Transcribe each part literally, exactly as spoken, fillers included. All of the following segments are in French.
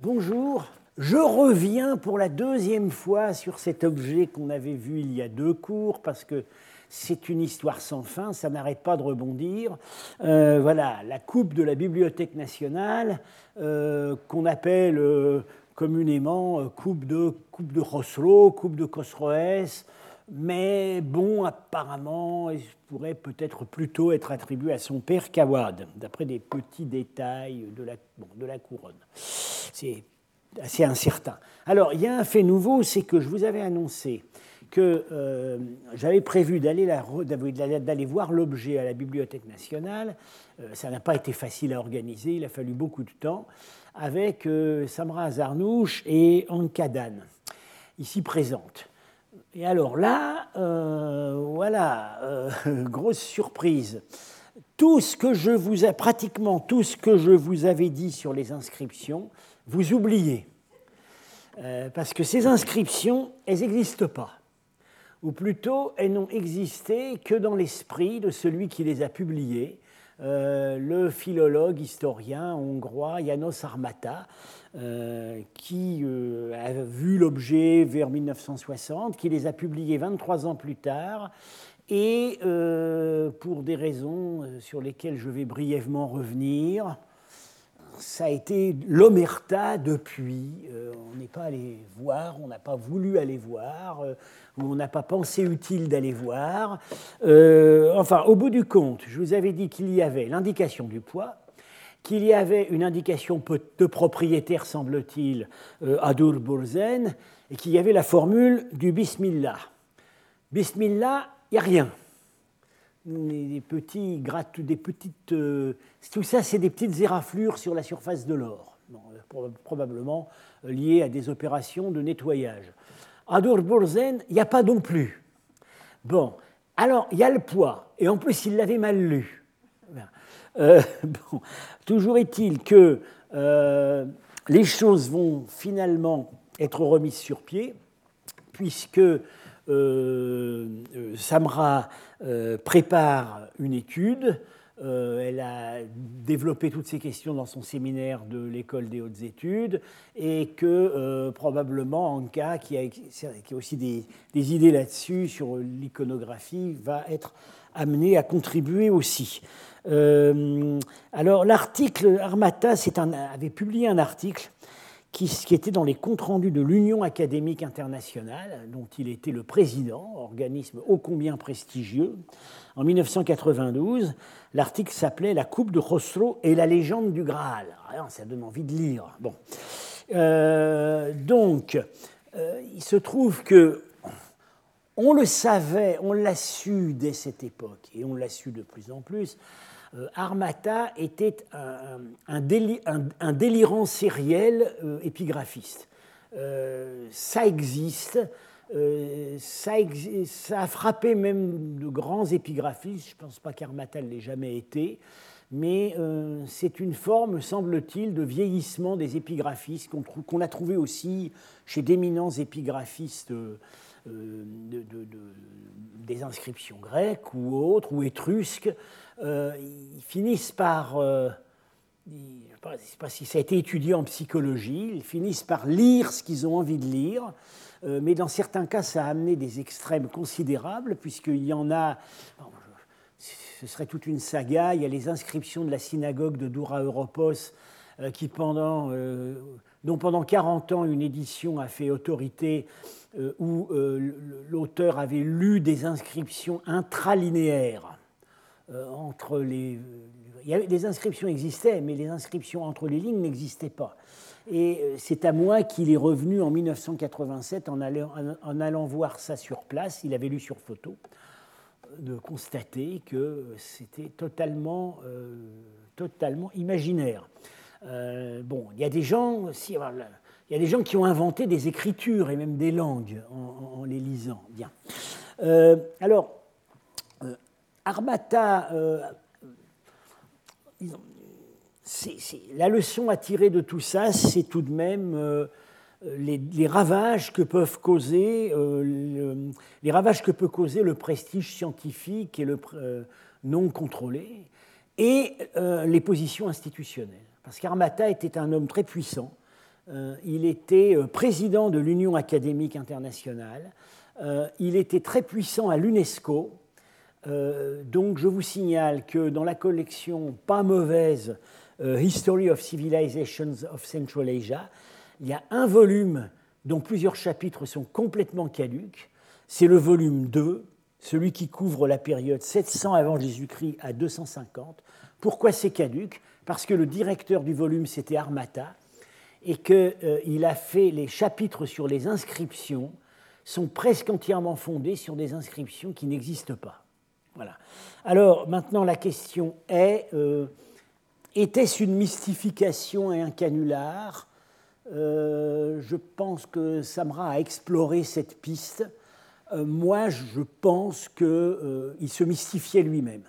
Bonjour, je reviens pour la deuxième fois sur cet objet qu'on avait vu il y a deux cours, parce que c'est une histoire sans fin, ça n'arrête pas de rebondir. Euh, voilà, la coupe de la Bibliothèque nationale, euh, qu'on appelle euh, communément euh, coupe de, coupe de Khosrow, coupe de Khosroès, mais bon, apparemment, il pourrait peut-être plutôt être attribué à son père Kawad, d'après des petits détails de la, bon, de la couronne. C'est assez incertain. Alors, il y a un fait nouveau, c'est que je vous avais annoncé que euh, j'avais prévu d'aller, la, d'aller voir l'objet à la Bibliothèque nationale. Euh, ça n'a pas été facile à organiser, il a fallu beaucoup de temps, avec euh, Samra Zarnouch et Anka Dan, ici présentes. Et alors là, euh, voilà, euh, grosse surprise. Tout ce que je vous ai, pratiquement tout ce que je vous avais dit sur les inscriptions, vous oubliez. Euh, parce que ces inscriptions, elles n'existent pas. Ou plutôt, elles n'ont existé que dans l'esprit de celui qui les a publiées, euh, le philologue, historien hongrois János Armata, euh, qui euh, a vu l'objet vers mille neuf cent soixante, qui les a publiés vingt-trois ans plus tard, et euh, pour des raisons sur lesquelles je vais brièvement revenir, ça a été l'omerta depuis. Euh, on n'est pas allé voir, on n'a pas voulu aller voir, euh, on n'a pas pensé utile d'aller voir. Euh, enfin, au bout du compte, je vous avais dit qu'il y avait l'indication du poids, qu'il y avait une indication de propriétaire, semble-t-il, euh, Adur Burzen, et qu'il y avait la formule du Bismillah. Bismillah, il n'y a rien. Des petits grattes, des petites, euh, tout ça, c'est des petites éraflures sur la surface de l'or, bon, probablement liées à des opérations de nettoyage. Adur Burzen, il n'y a pas non plus. Bon, alors, il y a le poids, et en plus, il l'avait mal lu. Euh, bon, toujours est-il que euh, les choses vont finalement être remises sur pied, puisque Euh, Samra euh, prépare une étude. Euh, elle a développé toutes ces questions dans son séminaire de l'École des hautes études, et que euh, probablement Anka, qui a, qui a aussi des, des idées là-dessus sur l'iconographie, va être amené à contribuer aussi. Euh, alors l'article, Armata un, avait publié un article Qui, qui était dans les comptes rendus de l'Union académique internationale, dont il était le président, organisme ô combien prestigieux. En mille neuf cent quatre-vingt-douze, l'article s'appelait « La coupe de Khosrow et la légende du Graal ». Alors, ça donne envie de lire. Bon. Euh, donc, euh, il se trouve que on le savait, on l'a su dès cette époque, et on l'a su de plus en plus. Euh, Armata était un, un, déli, un, un délirant sériel euh, épigraphiste. Euh, ça existe, euh, ça, ex, ça a frappé même de grands épigraphistes, je ne pense pas qu'Armata ne l'ait jamais été, mais euh, c'est une forme, semble-t-il, de vieillissement des épigraphistes qu'on, qu'on a trouvé aussi chez d'éminents épigraphistes euh, de, de, de, des inscriptions grecques ou autres, ou étrusques. Euh, ils finissent par, euh, je ne sais pas si ça a été étudié en psychologie, ils finissent par lire ce qu'ils ont envie de lire, euh, mais dans certains cas, ça a amené des extrêmes considérables, puisqu'il y en a, bon, ce serait toute une saga, il y a les inscriptions de la synagogue de Doura Europos, euh, qui pendant, euh, dont pendant quarante ans, une édition a fait autorité, euh, où euh, l'auteur avait lu des inscriptions intralinéaires. Euh, entre les, il y avait, les inscriptions existaient, mais les inscriptions entre les lignes n'existaient pas. Et c'est à moi qu'il est revenu en mille neuf cent quatre-vingt-sept en allant, en allant voir ça sur place, il avait lu sur photo, de constater que c'était totalement, euh, totalement imaginaire. Euh, bon, il y a des gens, si, il y a des gens qui ont inventé des écritures et même des langues en, en les lisant. Bien. Euh, alors. Armata, euh, c'est, c'est, la leçon à tirer de tout ça, c'est tout de même euh, les, les ravages que peuvent causer, euh, le, les ravages que peut causer le prestige scientifique et le euh, non contrôlé, et euh, les positions institutionnelles. Parce qu'Armata était un homme très puissant, Euh, il était euh, président de l'Union académique internationale. Euh, il était très puissant à l'UNESCO. Euh, donc je vous signale que dans la collection pas mauvaise euh, History of Civilizations of Central Asia, il y a un volume dont plusieurs chapitres sont complètement caducs. C'est le volume deux, celui qui couvre la période sept cents avant Jésus-Christ à deux cent cinquante. Pourquoi c'est caduc? Parce que le directeur du volume, c'était Armata, et qu'il euh, a fait les chapitres sur les inscriptions sont presque entièrement fondés sur des inscriptions qui n'existent pas. Voilà. Alors, maintenant, la question est, euh, était-ce une mystification et un canular? euh, Je pense que Samra a exploré cette piste. Euh, moi, je pense qu'il euh, se mystifiait lui-même.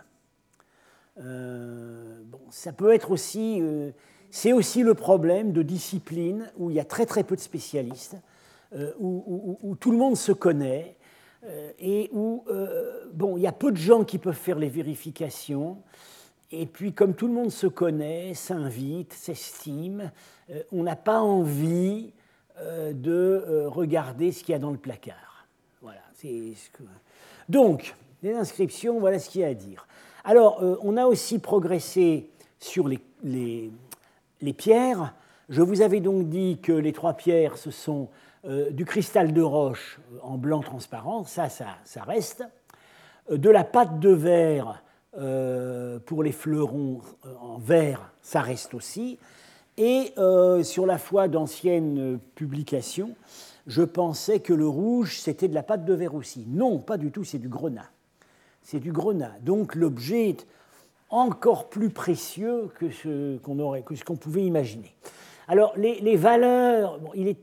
Euh, bon, ça peut être aussi... Euh, c'est aussi le problème de disciplines où il y a très très peu de spécialistes, euh, où, où, où tout le monde se connaît, euh, et où euh, bon, il y a peu de gens qui peuvent faire les vérifications, et puis comme tout le monde se connaît, s'invite, s'estime, euh, on n'a pas envie euh, de euh, regarder ce qu'il y a dans le placard. Voilà, c'est ce que... Donc, les inscriptions, voilà ce qu'il y a à dire. Alors, euh, on a aussi progressé sur les, les, les pierres. Je vous avais donc dit que les trois pierres, ce sont euh, du cristal de roche en blanc transparent, ça, ça, ça reste, euh, de la pâte de verre euh, pour les fleurons euh, en verre, ça reste aussi, et euh, sur la foi d'anciennes publications, je pensais que le rouge, c'était de la pâte de verre aussi. Non, pas du tout, c'est du grenat. C'est du grenat. Donc l'objet est encore plus précieux que ce qu'on aurait, que ce qu'on pouvait imaginer. Alors les, les valeurs, bon, il est,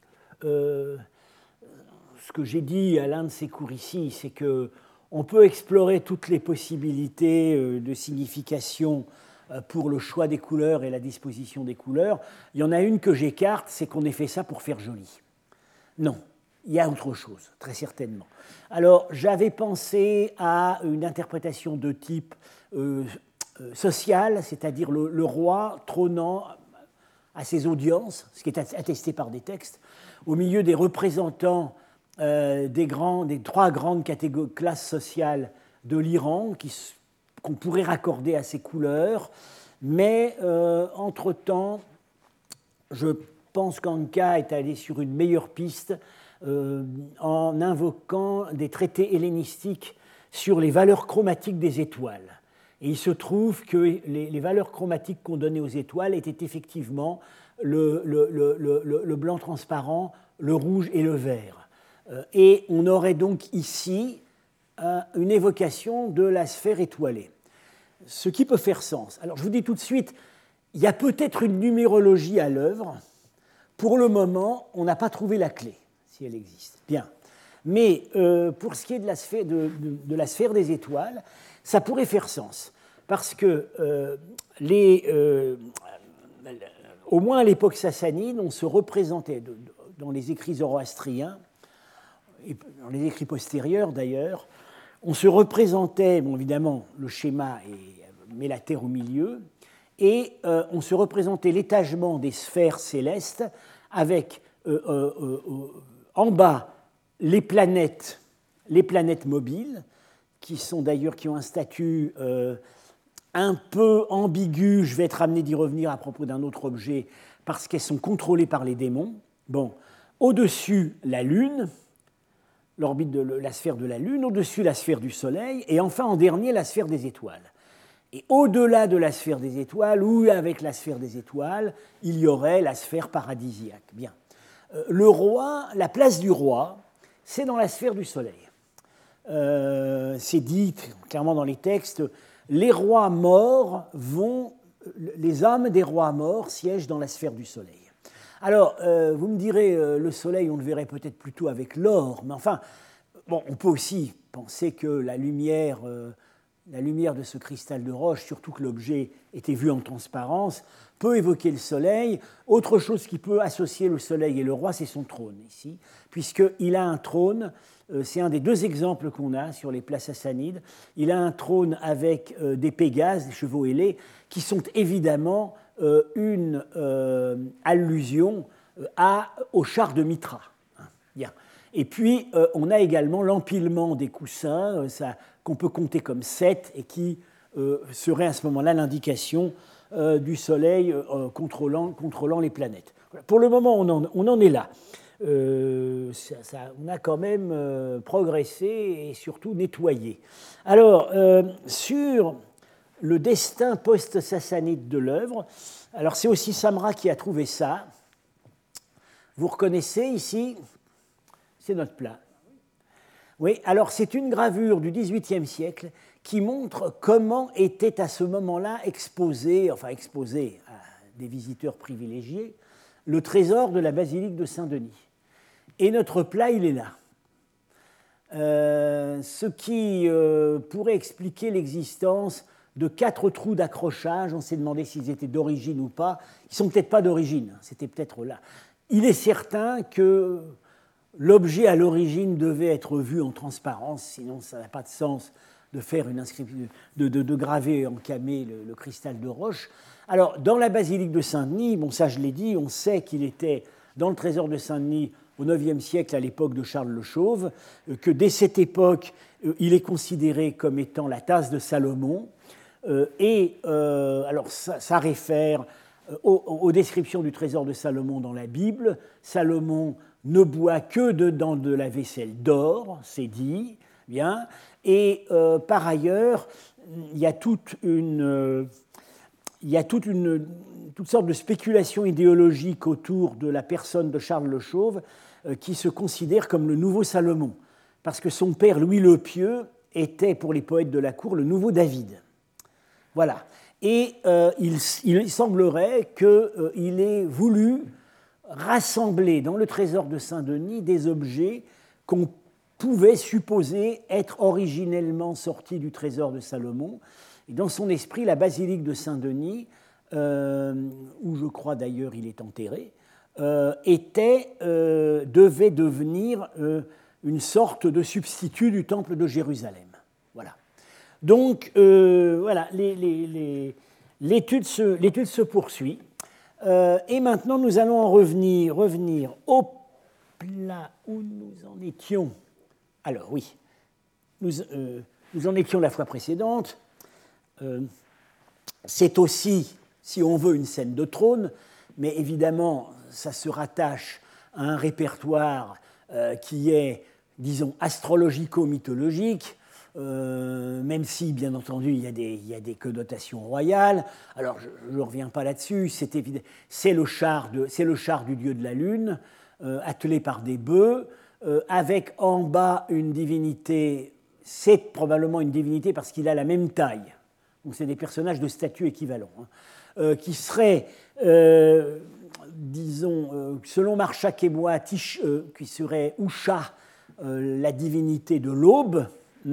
euh, ce que j'ai dit à l'un de ces cours ici, c'est que on peut explorer toutes les possibilités de signification pour le choix des couleurs et la disposition des couleurs. Il y en a une que j'écarte, c'est qu'on ait fait ça pour faire joli. Non. Il y a autre chose, très certainement. Alors, j'avais pensé à une interprétation de type euh, euh, social, c'est-à-dire le, le roi trônant à ses audiences, ce qui est attesté par des textes, au milieu des représentants euh, des, grands, des trois grandes classes sociales de l'Iran, qui, qu'on pourrait raccorder à ces couleurs, mais euh, entre-temps, je pense qu'Anka est allé sur une meilleure piste, Euh, en invoquant des traités hellénistiques sur les valeurs chromatiques des étoiles. Et il se trouve que les, les valeurs chromatiques qu'on donnait aux étoiles étaient effectivement le, le, le, le, le blanc transparent, le rouge et le vert. Euh, et on aurait donc ici euh, une évocation de la sphère étoilée, ce qui peut faire sens. Alors je vous dis tout de suite, il y a peut-être une numérologie à l'œuvre. Pour le moment, on n'a pas trouvé la clé. Si elle existe. Bien. Mais euh, pour ce qui est de la, sphère, de, de, de la sphère des étoiles, ça pourrait faire sens. Parce que, euh, les, euh, au moins à l'époque sassanide, on se représentait, de, de, dans les écrits zoroastriens, et dans les écrits postérieurs d'ailleurs, on se représentait, bon évidemment, le schéma et, met la Terre au milieu, et euh, on se représentait l'étagement des sphères célestes avec euh, euh, euh, en bas, les planètes, les planètes mobiles, qui sont d'ailleurs qui ont un statut euh, un peu ambigu. Je vais être amené d'y revenir à propos d'un autre objet parce qu'elles sont contrôlées par les démons. Bon, au-dessus la Lune, l'orbite de la sphère de la Lune, au-dessus la sphère du Soleil, et enfin en dernier la sphère des étoiles. Et au-delà de la sphère des étoiles, ou avec la sphère des étoiles, il y aurait la sphère paradisiaque. Bien. Le roi, la place du roi, c'est dans la sphère du soleil. Euh, c'est dit clairement dans les textes, les rois morts vont, les âmes des rois morts siègent dans la sphère du soleil. Alors, euh, vous me direz, euh, le soleil, on le verrait peut-être plutôt avec l'or, mais enfin, bon, on peut aussi penser que la lumière, euh, la lumière de ce cristal de roche, surtout que l'objet était vu en transparence, peut évoquer le soleil. Autre chose qui peut associer le soleil et le roi, c'est son trône ici, puisqu'il a un trône, euh, c'est un des deux exemples qu'on a sur les places sassanides, il a un trône avec euh, des pégases, des chevaux ailés, qui sont évidemment euh, une euh, allusion à, au char de Mitra. Bien. Et puis, euh, on a également l'empilement des coussins, euh, ça, qu'on peut compter comme sept, et qui euh, serait à ce moment-là l'indication euh, du Soleil euh, contrôlant, contrôlant les planètes. Voilà. Pour le moment, on en, on en est là. Euh, ça, ça, on a quand même euh, progressé et surtout nettoyé. Alors, euh, sur le destin post-sassanide de l'œuvre, alors c'est aussi Samra qui a trouvé ça. Vous reconnaissez ici, c'est notre plat. Oui, alors c'est une gravure du dix-huitième siècle qui montre comment était à ce moment-là exposé, enfin exposé à des visiteurs privilégiés, le trésor de la basilique de Saint-Denis. Et notre plat, il est là. Euh, ce qui euh, pourrait expliquer l'existence de quatre trous d'accrochage. On s'est demandé s'ils étaient d'origine ou pas. Ils ne sont peut-être pas d'origine, c'était peut-être là. Il est certain que l'objet à l'origine devait être vu en transparence, sinon ça n'a pas de sens de faire une inscription, de, de, de graver en camé le, le cristal de roche. Alors, dans la basilique de Saint-Denis, bon, ça je l'ai dit, on sait qu'il était dans le trésor de Saint-Denis au neuvième siècle, à l'époque de Charles le Chauve, que dès cette époque, il est considéré comme étant la tasse de Salomon. Et euh, alors, ça, ça réfère aux, aux descriptions du trésor de Salomon dans la Bible. Salomon ne boit que dedans de la vaisselle d'or, c'est dit, bien. Et euh, par ailleurs, il y a toute une, euh, il y a toute une, toutes sortes de spéculations idéologiques autour de la personne de Charles le Chauve, euh, qui se considère comme le nouveau Salomon, parce que son père Louis le Pieux était, pour les poètes de la cour, le nouveau David. Voilà. Et euh, il, il semblerait qu'il euh, ait voulu rassembler dans le trésor de Saint-Denis des objets qu'on pouvait supposer être originellement sortis du trésor de Salomon. Et dans son esprit, la basilique de Saint-Denis, euh, où je crois d'ailleurs il est enterré, euh, était, euh, devait devenir euh, une sorte de substitut du temple de Jérusalem. Voilà. Donc, euh, voilà, les, les, les, l'étude, se, l'étude se poursuit. Euh, et maintenant, nous allons en revenir, revenir au plat où nous en étions. Alors, oui, nous, euh, nous en étions la fois précédente. Euh, c'est aussi, si on veut, une scène de trône, mais évidemment, ça se rattache à un répertoire euh, qui est, disons, astrologico-mythologique. Euh, même si, bien entendu, il y a des, il y a des connotations royales. Alors, je ne reviens pas là-dessus, c'est, évident, c'est, le char de, c'est le char du dieu de la lune, euh, attelé par des bœufs, euh, avec en bas une divinité, c'est probablement une divinité parce qu'il a la même taille. Donc, c'est des personnages de statut équivalent, hein, euh, qui seraient, euh, disons, euh, selon Marchak et moi, Tish, euh, qui serait Usha, euh, la divinité de l'aube,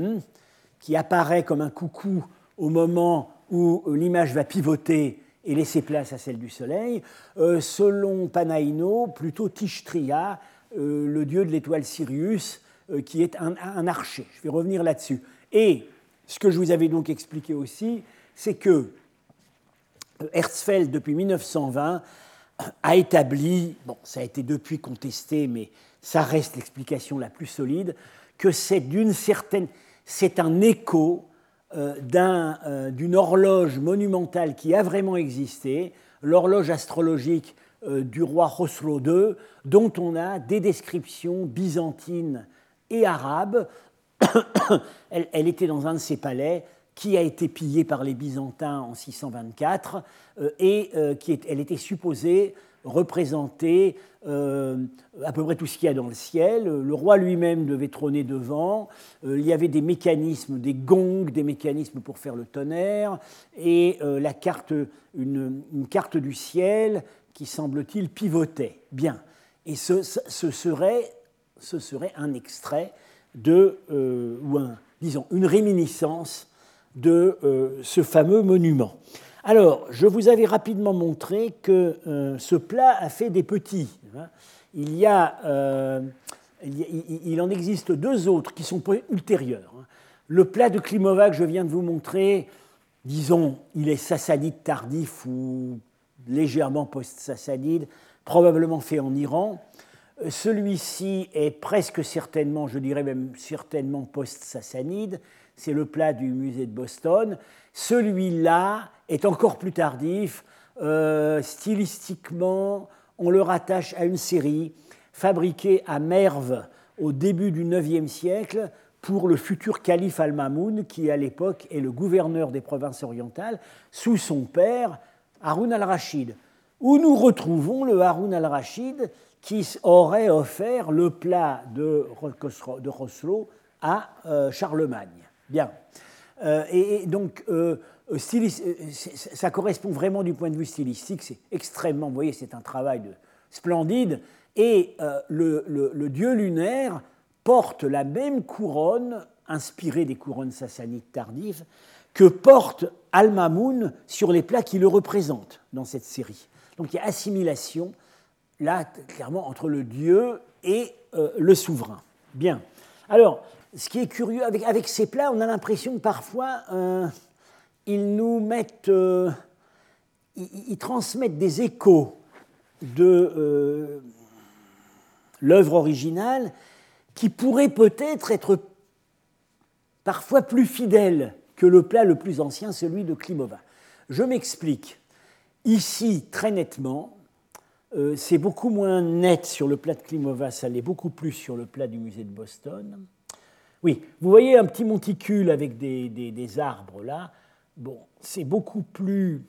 qui apparaît comme un coucou au moment où l'image va pivoter et laisser place à celle du soleil. Euh, selon Panaïno, plutôt Tishtria, euh, le dieu de l'étoile Sirius, euh, qui est un, un archer. Je vais revenir là-dessus. Et ce que je vous avais donc expliqué aussi, c'est que Herzfeld, depuis mille neuf cent vingt, a établi, bon, ça a été depuis contesté, mais ça reste l'explication la plus solide, que c'est d'une certaine, c'est un écho euh, d'un, euh, d'une horloge monumentale qui a vraiment existé, l'horloge astrologique euh, du roi Khosrow deux, dont on a des descriptions byzantines et arabes. elle, elle était dans un de ses palais qui a été pillé par les Byzantins en six cent vingt-quatre euh, et euh, qui est, elle était supposée représenter euh, à peu près tout ce qu'il y a dans le ciel. Le roi lui-même devait trôner devant. Euh, il y avait des mécanismes, des gongs, des mécanismes pour faire le tonnerre, et euh, la carte, une, une carte du ciel qui, semble-t-il, pivotait. Bien. Et ce, ce, serait, ce serait un extrait de, euh, ou un, disons, une réminiscence de euh, ce fameux monument. Alors, je vous avais rapidement montré que euh, ce plat a fait des petits. Il, y a, euh, il, y, il en existe deux autres qui sont ultérieurs. Le plat de Klimova que je viens de vous montrer, disons, il est sassanide tardif ou légèrement post-sassanide. probablement fait en Iran. Celui-ci est presque certainement, je dirais même certainement post-sassanide, c'est le plat du musée de Boston. Celui-là est encore plus tardif, euh, stylistiquement, on le rattache à une série fabriquée à Merv au début du neuvième siècle pour le futur calife Al-Mamoun, qui à l'époque est le gouverneur des provinces orientales, sous son père, Haroun al-Rachid, où nous retrouvons le Haroun al-Rachid qui aurait offert le plat de, de Roslo à euh, Charlemagne. Bien. Euh, et, et donc, euh, stylis, ça correspond vraiment du point de vue stylistique, c'est extrêmement, vous voyez, c'est un travail de, splendide, et euh, le, le, le dieu lunaire porte la même couronne, inspirée des couronnes sassanides tardives, que porte Al-Mamoun sur les plats qui le représentent dans cette série. Donc il y a assimilation, là, clairement, entre le dieu et euh, le souverain. Bien. Alors, ce qui est curieux, avec, avec ces plats, on a l'impression que parfois, euh, ils nous mettent, euh, ils, ils transmettent des échos de euh, l'œuvre originale qui pourraient peut-être être parfois plus fidèles que le plat le plus ancien, celui de Klimova. Je m'explique. Ici, très nettement, euh, c'est beaucoup moins net sur le plat de Klimova, ça l'est beaucoup plus sur le plat du musée de Boston. Oui, vous voyez un petit monticule avec des, des, des arbres là. Bon, c'est beaucoup plus...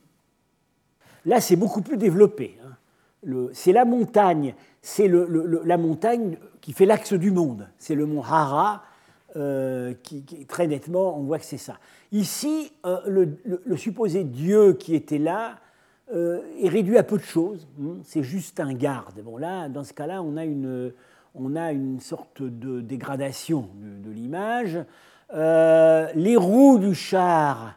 Là, c'est beaucoup plus développé. Hein. Le, c'est la montagne, c'est le, le, le, la montagne qui fait l'axe du monde. C'est le mont Hara, euh, qui, qui, très nettement, on voit que c'est ça. Ici, euh, le, le, le supposé dieu qui était là euh, est réduit à peu de choses. Hein. C'est juste un garde. Bon, là, dans ce cas-là, on a une, on a une sorte de dégradation de, de l'image. Euh, les roues du char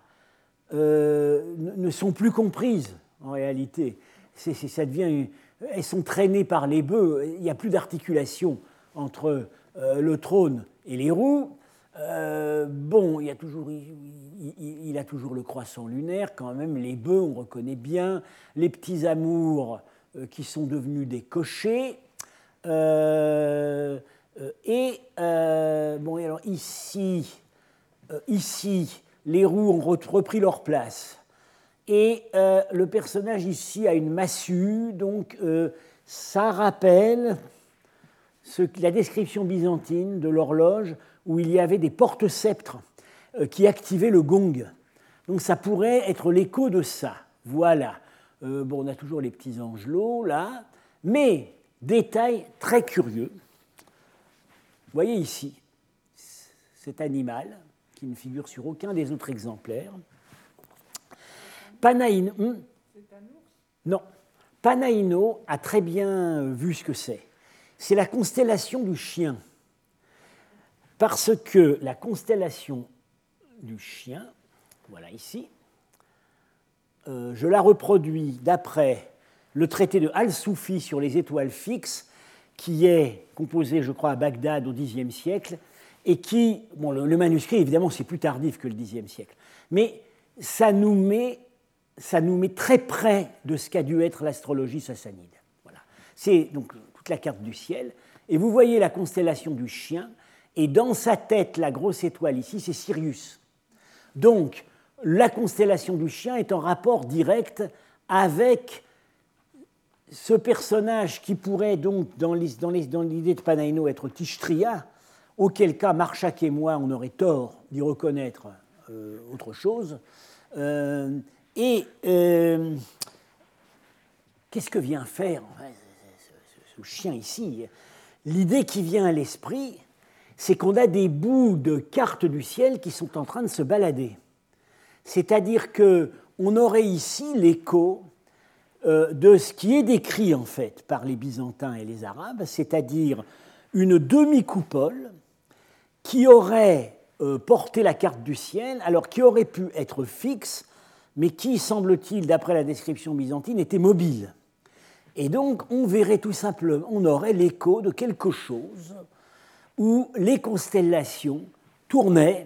euh, ne sont plus comprises, en réalité. C'est, c'est, ça devient, elles sont traînées par les bœufs, il n'y a plus d'articulation entre euh, le trône et les roues. Euh, bon, il, y a toujours, il, il, il a toujours le croissant lunaire, quand même, les bœufs, on reconnaît bien, les petits amours euh, qui sont devenus des cochers. Euh, euh, et, euh, bon, et alors ici, euh, ici, les roues ont repris leur place. Et euh, le personnage ici a une massue, donc euh, ça rappelle ce, la description byzantine de l'horloge où il y avait des porte-sceptres euh, qui activaient le gong. Donc ça pourrait être l'écho de ça. Voilà. Euh, bon, on a toujours les petits angelots là, mais détail très curieux. Vous voyez ici cet animal qui ne figure sur aucun des autres exemplaires. Panaïno, hmm c'est un ours ? Non. Panaïno a très bien vu ce que c'est. C'est la constellation du chien. Parce que la constellation du chien, voilà ici, euh, je la reproduis d'après le traité de Al-Soufi sur les étoiles fixes, qui est composé, je crois, à Bagdad au Xe siècle, et qui, bon, le, le manuscrit, évidemment, c'est plus tardif que le Xe siècle, mais ça nous met... ça nous met très près de ce qu'a dû être l'astrologie sassanide. Voilà. C'est donc toute la carte du ciel, et vous voyez la constellation du chien, et dans sa tête, la grosse étoile ici, c'est Sirius. Donc, la constellation du chien est en rapport direct avec ce personnage qui pourrait donc, dans l'idée de Panaïno, être Tishtria, auquel cas Marchak et moi, on aurait tort d'y reconnaître euh, autre chose. Euh, Et euh, qu'est-ce que vient faire ce, ce chien ici ? L'idée qui vient à l'esprit, c'est qu'on a des bouts de cartes du ciel qui sont en train de se balader. C'est-à-dire qu'on aurait ici l'écho euh, de ce qui est décrit en fait par les Byzantins et les Arabes, c'est-à-dire une demi-coupole qui aurait euh, porté la carte du ciel, alors qui aurait pu être fixe, mais qui, semble-t-il, d'après la description byzantine, était mobile. Et donc, on verrait tout simplement, on aurait l'écho de quelque chose où les constellations tournaient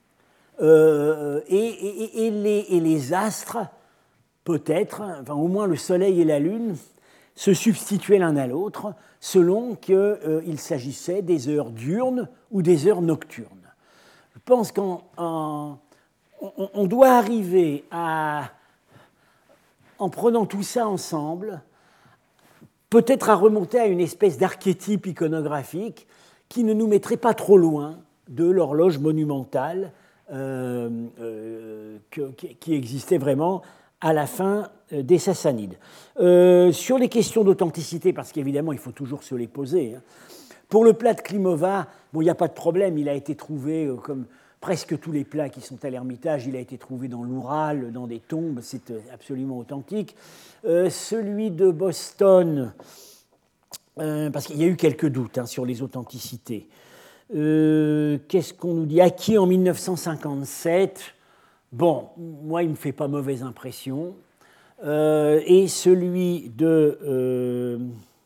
euh, et, et, et, les, et les astres, peut-être, enfin au moins le Soleil et la Lune, se substituaient l'un à l'autre selon qu'il euh, s'agissait des heures diurnes ou des heures nocturnes. Je pense qu'on on, on doit arriver à, en prenant tout ça ensemble, peut-être à remonter à une espèce d'archétype iconographique qui ne nous mettrait pas trop loin de l'horloge monumentale euh, euh, que, qui existait vraiment à la fin des Sassanides. Euh, sur les questions d'authenticité, parce qu'évidemment, il faut toujours se les poser, hein. Pour le plat de Klimova, bon, il n'y a pas de problème, il a été trouvé, euh, comme presque tous les plats qui sont à l'Ermitage, il a été trouvé dans l'Oural, dans des tombes, c'est absolument authentique. Euh, celui de Boston, euh, parce qu'il y a eu quelques doutes hein, sur les authenticités. Euh, qu'est-ce qu'on nous dit? Acquis en mille neuf cent cinquante-sept. Bon, moi, il ne me fait pas mauvaise impression. Euh, et celui de... Euh,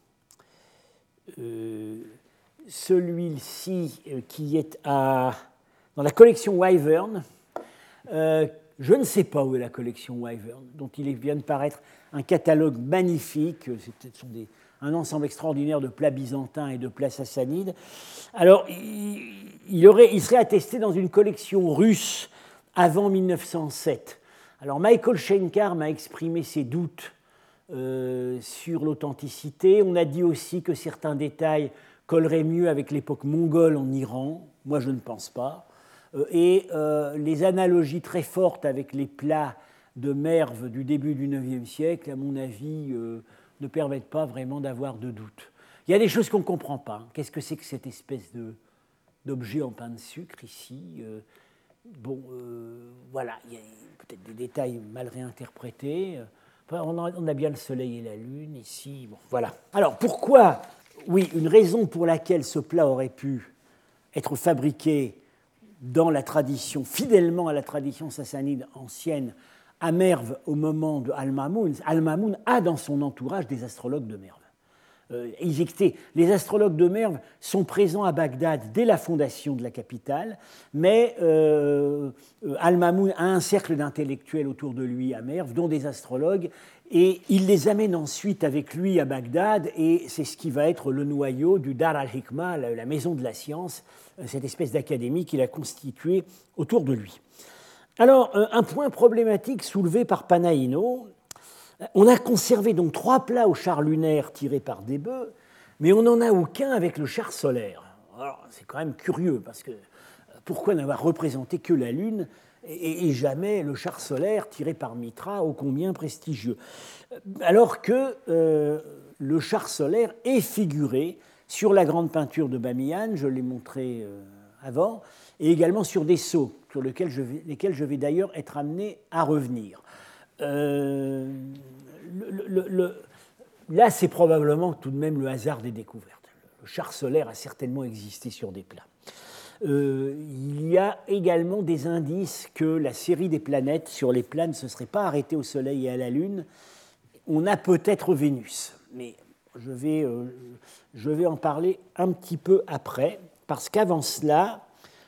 euh, celui-ci euh, qui est à, dans la collection Wyvern, euh, je ne sais pas où est la collection Wyvern, dont il vient de paraître un catalogue magnifique. Ce sont des, un ensemble extraordinaire de plats byzantins et de plats sassanides. Alors, il, il, aurait, il serait attesté dans une collection russe avant mille neuf cent sept. Alors Michael Shenkar m'a exprimé ses doutes euh, sur l'authenticité. On a dit aussi que certains détails colleraient mieux avec l'époque mongole en Iran. Moi, je ne pense pas. Euh, et euh, les analogies très fortes avec les plats de Merv du début du neuvième siècle, à mon avis, euh, ne permettent pas vraiment d'avoir de doute. Il y a des choses qu'on ne comprend pas. Qu'est-ce que c'est que cette espèce de, d'objet en pain de sucre ici euh, Bon, euh, voilà, il y a peut-être des détails mal réinterprétés. Enfin, on, a, on a bien le soleil et la lune ici. Bon, voilà. Alors, pourquoi? Oui, une raison pour laquelle ce plat aurait pu être fabriqué dans la tradition, fidèlement à la tradition sassanide ancienne, à Merv au moment de Al-Mamoun. Al-Mamoun a dans son entourage des astrologues de Merv. Euh, les astrologues de Merv sont présents à Bagdad dès la fondation de la capitale, mais euh, Al-Mamoun a un cercle d'intellectuels autour de lui à Merv, dont des astrologues, et il les amène ensuite avec lui à Bagdad, et c'est ce qui va être le noyau du Dar al-Hikmah, la maison de la science, cette espèce d'académie qu'il a constituée autour de lui. Alors, un point problématique soulevé par Panaïno. On a conservé donc trois plats au char lunaire tirés par des bœufs, mais on n'en a aucun avec le char solaire. Alors, c'est quand même curieux, parce que pourquoi n'avoir représenté que la Lune et, et jamais le char solaire tiré par Mitra, ô combien prestigieux? Alors que euh, le char solaire est figuré sur la grande peinture de Bamiyan, je l'ai montré euh, avant, et également sur des sceaux, sur lesquels je vais, lesquels je vais d'ailleurs être amené à revenir. Euh, le, le, le, là, c'est probablement tout de même le hasard des découvertes. Le char solaire a certainement existé sur des plats. Euh, il y a également des indices que la série des planètes sur les plats ne se serait pas arrêtée au Soleil et à la Lune. On a peut-être Vénus, mais je vais, euh, je vais en parler un petit peu après, parce qu'avant cela,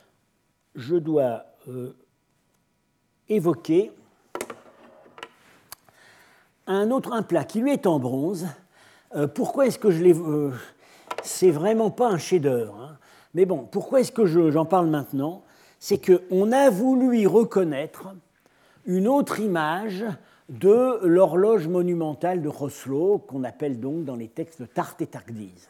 je dois euh, évoquer un autre un plat qui lui est en bronze. Euh, pourquoi est-ce que je l'ai... Euh, c'est vraiment pas un chef-d'œuvre, hein. Mais bon, pourquoi est-ce que je, j'en parle maintenant? C'est qu'on a voulu y reconnaître une autre image de l'horloge monumentale de Roslo, qu'on appelle donc dans les textes Tart et Targdiz.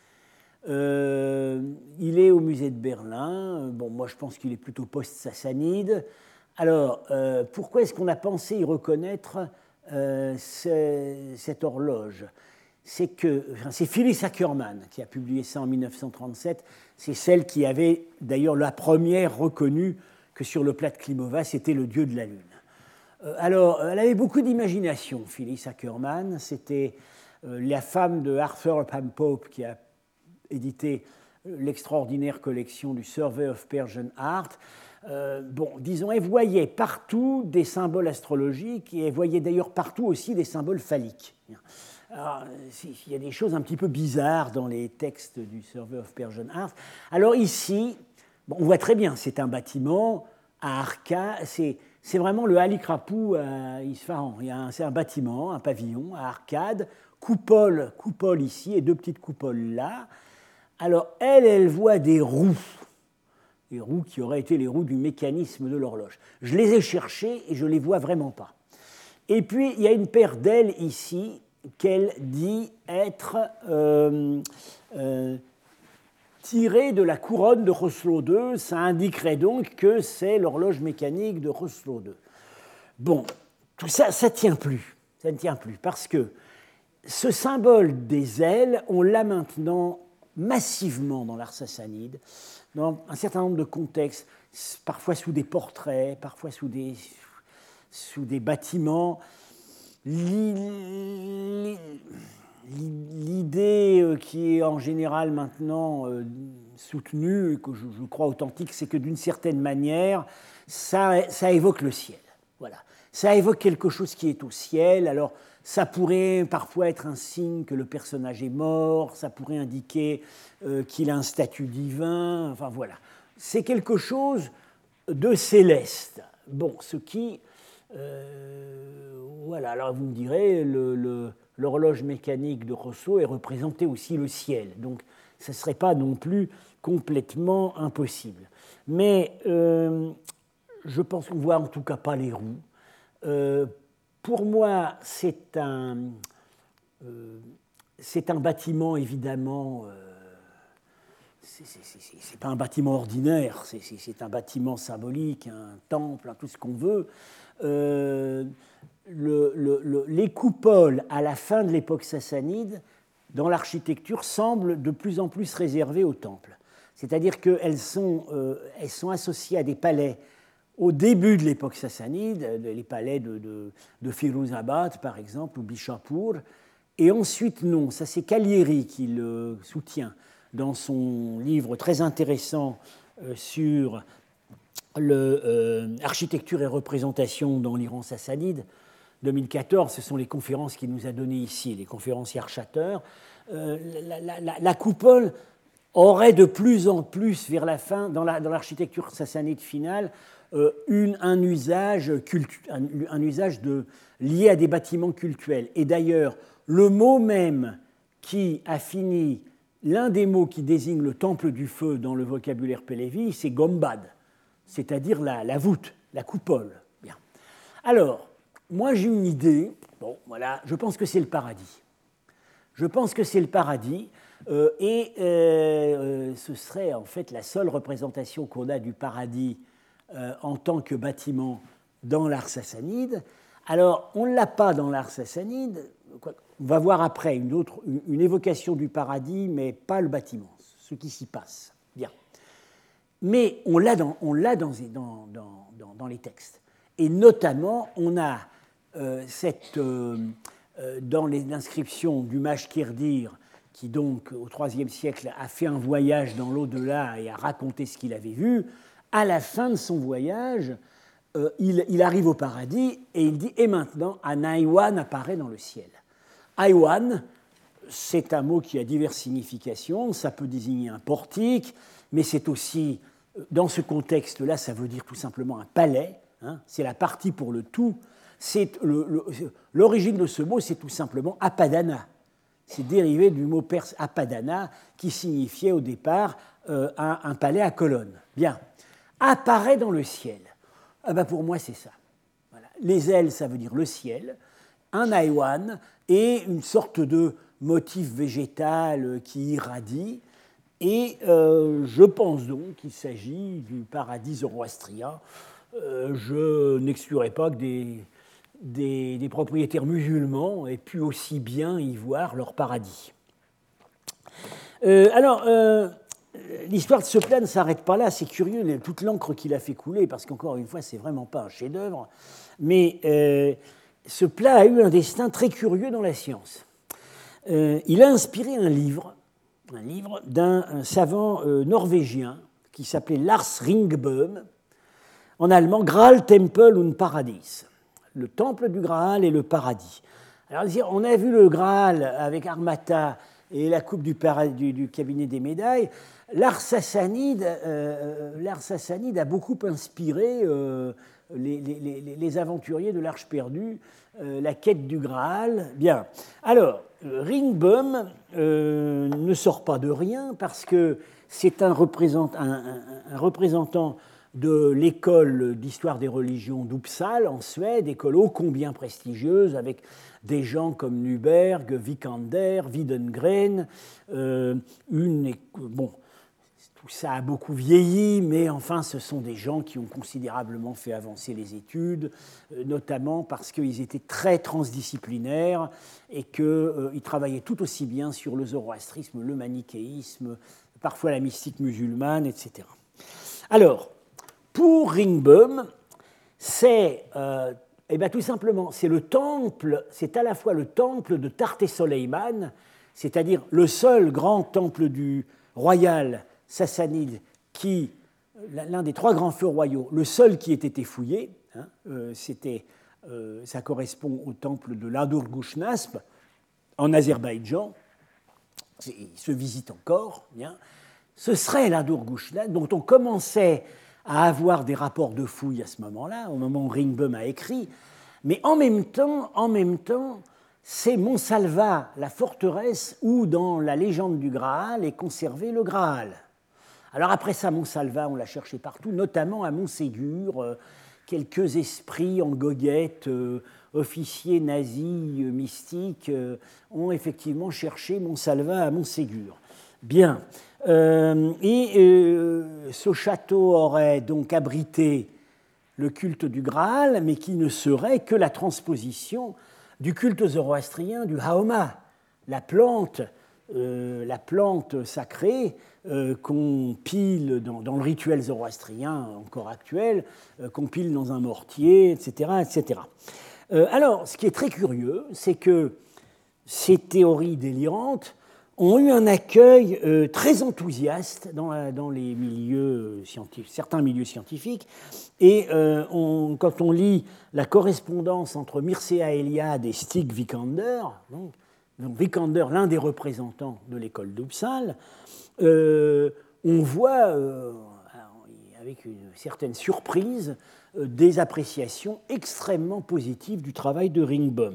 Euh, il est au musée de Berlin. Bon, moi je pense qu'il est plutôt post-sassanide. Alors, euh, pourquoi est-ce qu'on a pensé y reconnaître euh, ce, cette horloge? C'est que enfin, c'est Phyllis Ackerman qui a publié ça en mille neuf cent trente-sept. C'est celle qui avait d'ailleurs la première reconnu que sur le plat de Klimova, c'était le dieu de la Lune. Euh, alors, elle avait beaucoup d'imagination, Phyllis Ackerman. C'était euh, la femme de Arthur Upham Pope qui a édité l'extraordinaire collection du Survey of Persian Art. Euh, bon, disons, elle voyait partout des symboles astrologiques et elle voyait d'ailleurs partout aussi des symboles phalliques. Alors, il y a des choses un petit peu bizarres dans les textes du Survey of Persian Art. Alors ici, bon, on voit très bien, c'est un bâtiment à Arcade, c'est, c'est vraiment le Halik Rapou à Isfahan. Il y a un, c'est un bâtiment, un pavillon à arcade, coupole, coupole ici et deux petites coupoles là. Alors, elle, elle voit des roues, des roues qui auraient été les roues du mécanisme de l'horloge. Je les ai cherchées et je ne les vois vraiment pas. Et puis, il y a une paire d'ailes ici qu'elle dit être euh, euh, tirée de la couronne de Roslo deux. Ça indiquerait donc que c'est l'horloge mécanique de Roslo deux. Bon, tout ça, ça ne tient plus. Ça ne tient plus parce que ce symbole des ailes, on l'a maintenant massivement dans l'art sassanide, dans un certain nombre de contextes, parfois sous des portraits, parfois sous des, sous des bâtiments. L'idée qui est en général maintenant soutenue, et que je, je crois authentique, c'est que d'une certaine manière, ça, ça évoque le ciel. Voilà. Ça évoque quelque chose qui est au ciel. Alors, ça pourrait parfois être un signe que le personnage est mort, ça pourrait indiquer euh, qu'il a un statut divin, enfin voilà. C'est quelque chose de céleste. Bon, ce qui... Euh, voilà, alors vous me direz, le, le, l'horloge mécanique de Rousseau est représentée aussi le ciel, donc ce ne serait pas non plus complètement impossible. Mais euh, je pense qu'on ne voit en tout cas pas les roues. Euh, pour moi, c'est un, euh, c'est un bâtiment évidemment... Euh, c'est, c'est, c'est, c'est pas un bâtiment ordinaire, c'est, c'est, c'est un bâtiment symbolique, un temple, un, tout ce qu'on veut. Euh, le, le, le, les coupoles à la fin de l'époque sassanide, dans l'architecture, semblent de plus en plus réservées aux temples. C'est-à-dire qu'elles sont, euh, elles sont associées à des palais au début de l'époque sassanide, les palais de, de, de Firuzabad, par exemple, ou Bishapur, et ensuite non, ça c'est Calieri qui le soutient dans son livre très intéressant euh, sur l'architecture euh, et représentation dans l'Iran sassanide, deux mille quatorze, ce sont les conférences qu'il nous a données ici, les conférences Yarchater. Euh, la, la, la, la coupole aurait de plus en plus, vers la fin, dans, la, dans l'architecture sassanide finale, euh, une, un usage, cultu, un, un usage de, lié à des bâtiments cultuels. Et d'ailleurs, le mot même qui a fini, l'un des mots qui désigne le temple du feu dans le vocabulaire Pélévi, c'est gombad, c'est-à-dire la, la voûte, la coupole. Bien. Alors, moi j'ai une idée, bon voilà, je pense que c'est le paradis. Je pense que c'est le paradis, euh, et euh, ce serait en fait la seule représentation qu'on a du paradis euh, en tant que bâtiment dans l'art sassanide. Alors, on ne l'a pas dans l'art sassanide, on va voir après une, autre, une évocation du paradis, mais pas le bâtiment, ce qui s'y passe. Bien. Mais on l'a dans, on l'a dans, dans, dans, dans les textes. Et notamment, on a euh, cette, euh, euh, dans les inscriptions du Maj Kirdir, qui donc au troisième siècle a fait un voyage dans l'au-delà et a raconté ce qu'il avait vu, à la fin de son voyage, euh, il, il arrive au paradis et il dit « Et maintenant, un Aïwan apparaît dans le ciel ». Aïwan, c'est un mot qui a diverses significations, ça peut désigner un portique, mais c'est aussi, dans ce contexte-là, ça veut dire tout simplement un palais, hein, c'est la partie pour le tout. C'est le, le, l'origine de ce mot, c'est tout simplement apadana. C'est dérivé du mot perse apadana, qui signifiait au départ euh, un, un palais à colonnes. Bien, apparaît dans le ciel. Ah ben pour moi, c'est ça. Voilà. Les ailes, ça veut dire le ciel, un aïwan et une sorte de motif végétal qui irradie. Et euh, je pense donc qu'il s'agit du paradis zoroastrien. Euh, je n'exclurai pas que des, des, des propriétaires musulmans aient pu aussi bien y voir leur paradis. Euh, alors, euh, l'histoire de ce plat ne s'arrête pas là, c'est curieux, toute l'encre qu'il a fait couler, parce qu'encore une fois, c'est vraiment pas un chef-d'œuvre, mais euh, ce plat a eu un destin très curieux dans la science. Euh, il a inspiré un livre, un livre d'un savant euh, norvégien qui s'appelait Lars Ringbøm, en allemand Graal Tempel und Paradies, le temple du Graal et le paradis. Alors, on a vu le Graal avec Armata et la coupe du, du, du cabinet des médailles. L'art sassanide, euh, l'art sassanide a beaucoup inspiré euh, les, les, les, les aventuriers de l'Arche perdue, euh, la quête du Graal. Bien. Alors, Ringbom euh, ne sort pas de rien parce que c'est un, représent, un, un, un représentant de l'école d'histoire des religions d'Uppsala en Suède, école ô combien prestigieuse, avec des gens comme Nuberg, Vikander, Widengren, euh, une... Bon, tout ça a beaucoup vieilli, mais enfin, ce sont des gens qui ont considérablement fait avancer les études, notamment parce qu'ils étaient très transdisciplinaires et qu'ils euh, travaillaient tout aussi bien sur le zoroastrisme, le manichéisme, parfois la mystique musulmane, et cetera. Alors, pour Ringbom, c'est euh, eh bien, tout simplement, c'est le temple, c'est à la fois le temple de Tarte Soleiman, c'est-à-dire le seul grand temple du royal sassanide, qui, l'un des trois grands feux royaux, le seul qui ait été fouillé, hein, euh, c'était, euh, ça correspond au temple de Ladur-Gushnasp en Azerbaïdjan, il se visite encore, bien. Ce serait Ladur-Gushnasp, dont on commençait à avoir des rapports de fouilles à ce moment-là, au moment où Ringbom a écrit, mais en même temps, en même temps, c'est Montsalva, la forteresse où, dans la légende du Graal, est conservé le Graal. Alors après ça, Montsalva, on l'a cherché partout, notamment à Montségur, euh, quelques esprits en goguette, euh, officiers nazis, euh, mystiques, euh, ont effectivement cherché Montsalva à Montségur. Bien. Euh, et euh, ce château aurait donc abrité le culte du Graal, mais qui ne serait que la transposition du culte zoroastrien du Haoma, la plante, euh, la plante sacrée euh, qu'on pile dans, dans le rituel zoroastrien encore actuel, euh, qu'on pile dans un mortier, et cetera, et cetera. Euh, alors, ce qui est très curieux, c'est que ces théories délirantes ont eu un accueil euh, très enthousiaste dans, la, dans les milieux scientifiques, certains milieux scientifiques. Et euh, on, quand on lit la correspondance entre Mircea Eliade et Stig Vikander, donc, donc Vikander, l'un des représentants de l'école d'Uppsala, euh, on voit, euh, avec une certaine surprise, euh, des appréciations extrêmement positives du travail de Ringbom.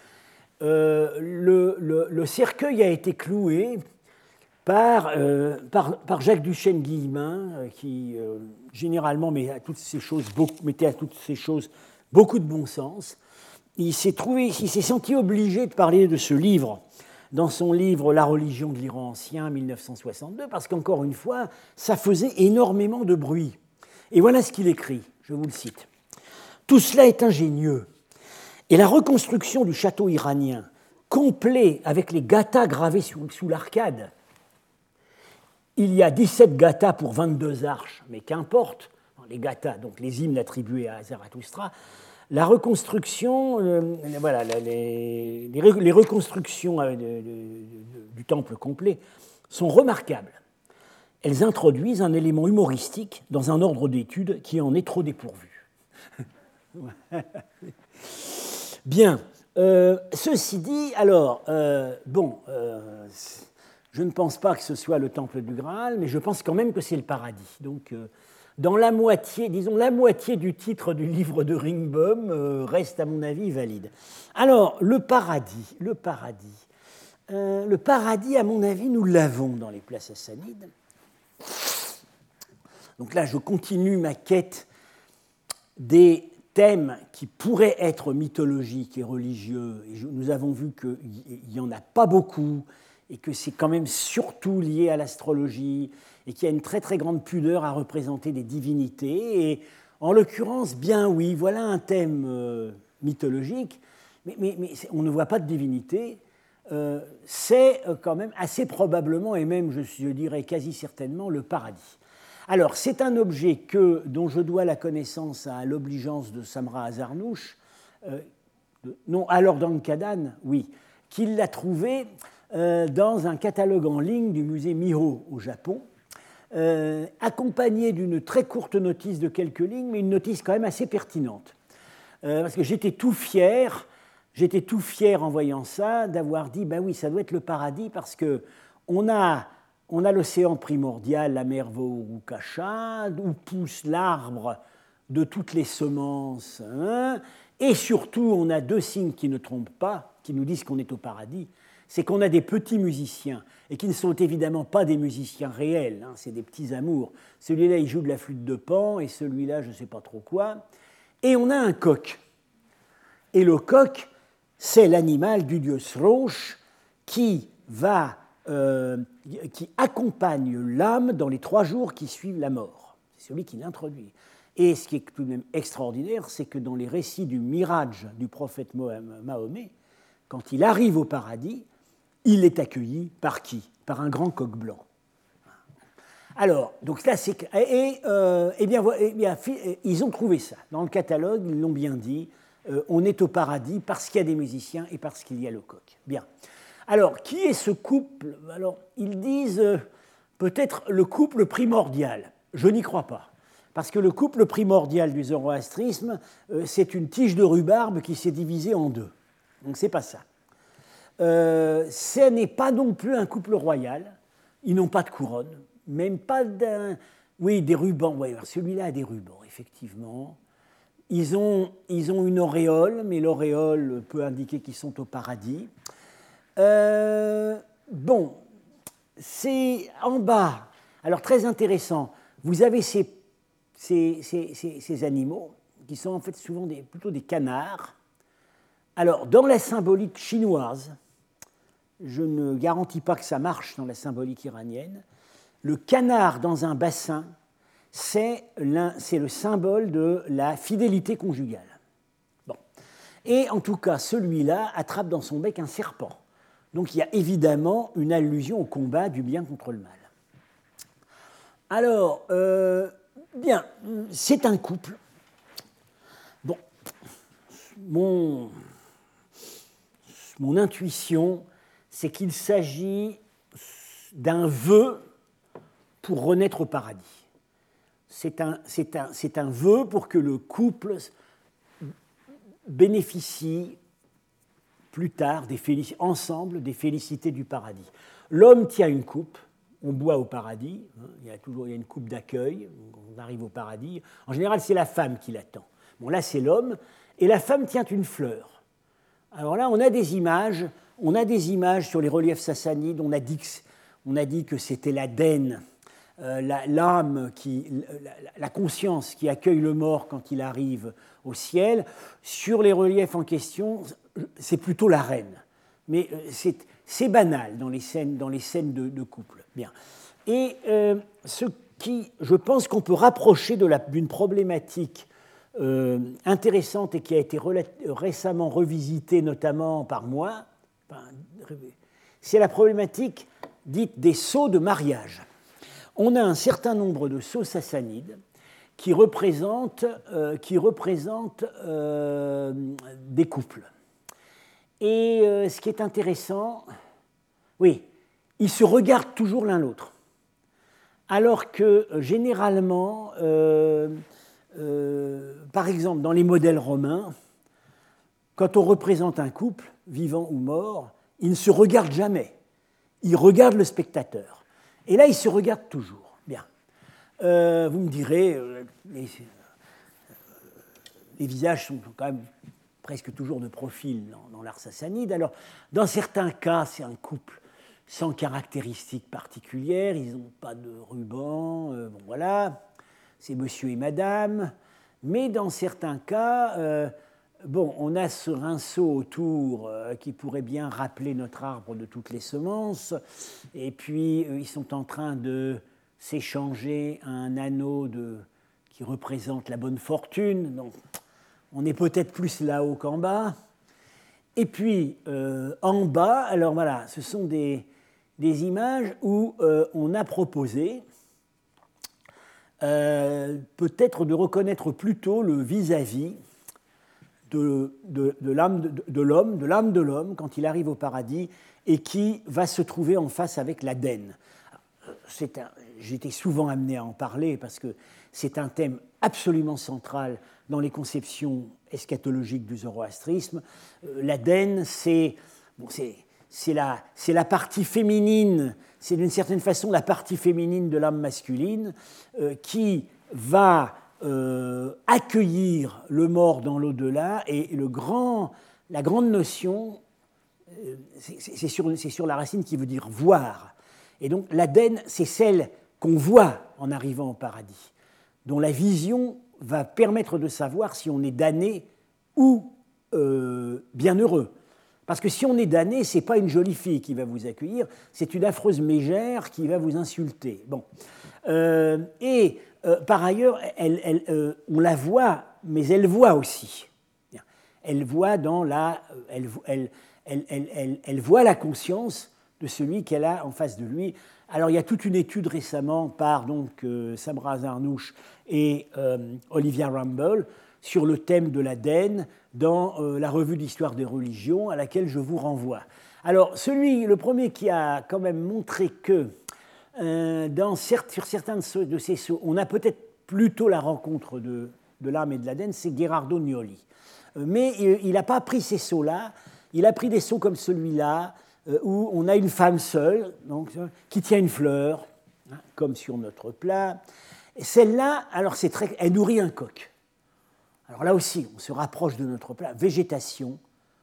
Euh, le, le, le cercueil a été cloué par, euh, par, par Jacques Duchesne-Guillemin, euh, qui euh, généralement met à toutes ces choses beaucoup, mettait à toutes ces choses beaucoup de bon sens. Il s'est, trouvé, il s'est senti obligé de parler de ce livre dans son livre La religion de l'Iran ancien, mille neuf cent soixante-deux, parce qu'encore une fois, ça faisait énormément de bruit. Et voilà ce qu'il écrit, je vous le cite. « Tout cela est ingénieux. Et la reconstruction du château iranien, complet avec les gathas gravés sous, sous l'arcade, il y a dix-sept gathas pour vingt-deux arches, mais qu'importe, les gathas, donc les hymnes attribués à Zarathustra, la reconstruction, euh, voilà, les, les, les reconstructions euh, de, de, de, du temple complet sont remarquables. Elles introduisent un élément humoristique dans un ordre d'études qui en est trop dépourvu. Bien, euh, ceci dit, alors, euh, bon, euh, je ne pense pas que ce soit le temple du Graal, mais je pense quand même que c'est le paradis. Donc, euh, dans la moitié, disons la moitié du titre du livre de Ringbom euh, reste, à mon avis, valide. Alors, le paradis, le paradis. Euh, le paradis, à mon avis, nous l'avons dans les plats sassanides. Donc là, je continue ma quête des thèmes qui pourraient être mythologiques et religieux. Et je, nous avons vu qu'il n'y en a pas beaucoup et que c'est quand même surtout lié à l'astrologie et qu'il y a une très très grande pudeur à représenter des divinités. Et en l'occurrence, bien oui, voilà un thème euh, mythologique, mais, mais, mais on ne voit pas de divinité. Euh, c'est quand même assez probablement, et même je, je dirais quasi certainement, le paradis. Alors, c'est un objet que, dont je dois la connaissance à l'obligeance de Samra Azarnouch, euh, non, alors dans le Kadan, oui, qu'il l'a trouvé euh, dans un catalogue en ligne du musée Miho au Japon, euh, accompagné d'une très courte notice de quelques lignes, mais une notice quand même assez pertinente. Euh, parce que j'étais tout fier, j'étais tout fier en voyant ça, d'avoir dit, ben oui, ça doit être le paradis, parce qu'on a... On a l'océan primordial, la mer Vorukasha, où pousse l'arbre de toutes les semences, hein, Et surtout, on a deux signes qui ne trompent pas, qui nous disent qu'on est au paradis. C'est qu'on a des petits musiciens, et qui ne sont évidemment pas des musiciens réels, hein, c'est des petits amours. Celui-là, il joue de la flûte de Pan, et celui-là, je ne sais pas trop quoi. Et on a un coq. Et le coq, c'est l'animal du dieu Sroche qui va, euh, qui accompagne l'âme dans les trois jours qui suivent la mort. C'est celui qui l'introduit. Et ce qui est tout de même extraordinaire, c'est que dans les récits du Miraj du prophète Mahomet, quand il arrive au paradis, il est accueilli par qui? Par un grand coq blanc. Alors, donc là, c'est... Et, euh, et, bien, et bien, ils ont trouvé ça. Dans le catalogue, ils l'ont bien dit, euh, on est au paradis parce qu'il y a des musiciens et parce qu'il y a le coq. Bien. Alors, qui est ce couple? Alors, ils disent euh, peut-être le couple primordial. Je n'y crois pas. Parce que le couple primordial du zoroastrisme, euh, c'est une tige de rhubarbe qui s'est divisée en deux. Donc, c'est pas ça. Euh, ce n'est pas non plus un couple royal. Ils n'ont pas de couronne, même pas d'un... Oui, des rubans. Ouais, celui-là a des rubans, effectivement. Ils ont, ils ont une auréole, mais l'auréole peut indiquer qu'ils sont au paradis. Euh, bon, c'est en bas. Alors, très intéressant. Vous avez ces, ces, ces, ces, ces animaux qui sont en fait souvent des, plutôt des canards. Alors, dans la symbolique chinoise, je ne garantis pas que ça marche dans la symbolique iranienne, le canard dans un bassin, c'est, c'est le symbole de la fidélité conjugale. Bon. Et en tout cas, celui-là attrape dans son bec un serpent. Donc il y a évidemment une allusion au combat du bien contre le mal. Alors, euh, bien, c'est un couple. Bon, mon, mon intuition, c'est qu'il s'agit d'un vœu pour renaître au paradis. C'est un, c'est un, c'est un vœu pour que le couple bénéficie plus tard, des félic- ensemble, des félicités du paradis. L'homme tient une coupe, on boit au paradis, hein, il y a toujours il y a une coupe d'accueil, on arrive au paradis. En général, c'est la femme qui l'attend. Bon, là, c'est l'homme, et la femme tient une fleur. Alors là, on a des images... On a des images sur les reliefs sassanides, on a dit que, on a dit que c'était l'Aden, euh, la, l'âme, qui, la, la conscience qui accueille le mort quand il arrive au ciel. Sur les reliefs en question, c'est plutôt la reine. Mais c'est, c'est banal dans les scènes, dans les scènes de, de couple. Bien. Et euh, ce qui, je pense qu'on peut rapprocher de la, d'une problématique euh, intéressante et qui a été relat- récemment revisitée notamment par moi, c'est la problématique dite des sceaux de mariage. On a un certain nombre de sceaux sassanides qui représentent, euh, qui représentent euh, des couples. Et euh, ce qui est intéressant, oui, ils se regardent toujours l'un l'autre. Alors que généralement, euh, euh, par exemple dans les modèles romains, quand on représente un couple, vivant ou mort, ils ne se regardent jamais. Ils regardent le spectateur. Et là, ils se regardent toujours. Bien. Euh, vous me direz, euh, les, euh, les visages sont quand même presque toujours de profil dans, dans l'art sassanide. Alors, dans certains cas, c'est un couple sans caractéristiques particulières. Ils n'ont pas de ruban. Euh, bon, voilà. C'est monsieur et madame. Mais dans certains cas... Euh, Bon, on a ce rinceau autour euh, qui pourrait bien rappeler notre arbre de toutes les semences, et puis euh, ils sont en train de s'échanger un anneau de, qui représente la bonne fortune, donc on est peut-être plus là-haut qu'en bas. Et puis euh, en bas, alors voilà, ce sont des, des images où euh, on a proposé euh, peut-être de reconnaître plutôt le vis-à-vis De, de, de, l'âme de, de l'homme, de l'âme de l'homme quand il arrive au paradis et qui va se trouver en face avec l'Aden. C'est un, j'étais souvent amené à en parler parce que c'est un thème absolument central dans les conceptions eschatologiques du zoroastrisme. L'Aden, c'est, bon, c'est, c'est, la, c'est la partie féminine, c'est d'une certaine façon la partie féminine de l'âme masculine euh, qui va euh, accueillir le mort dans l'au-delà, et le grand, la grande notion, euh, c'est sur, sur la racine qui veut dire voir. Et donc l'Aden, c'est celle qu'on voit en arrivant au paradis, dont la vision va permettre de savoir si on est damné ou euh, bienheureux. Parce que si on est damné, ce n'est pas une jolie fille qui va vous accueillir, c'est une affreuse mégère qui va vous insulter. Bon. Euh, et euh, par ailleurs, elle, elle, euh, on la voit, mais elle voit aussi. Elle voit dans la, elle, elle, elle, elle, elle, elle voit la conscience de celui qu'elle a en face de lui. Alors il y a toute une étude récemment par donc euh, Sabra Zarnouch et euh, Olivia Rumble sur le thème de l'Aden dans euh, la revue d'histoire des religions à laquelle je vous renvoie. Alors celui, le premier qui a quand même montré que euh, dans, certes, sur certains de, ce, de ces sauts, on a peut-être plutôt la rencontre de, de l'âme et de l'Aden, c'est Gherardo Gnoli. Euh, mais euh, il n'a pas pris ces sauts-là, il a pris des sauts comme celui-là, euh, où on a une femme seule, donc, qui tient une fleur, hein, comme sur notre plat. Et celle-là, alors c'est très, elle nourrit un coq. Alors là aussi, on se rapproche de notre plat. Végétation,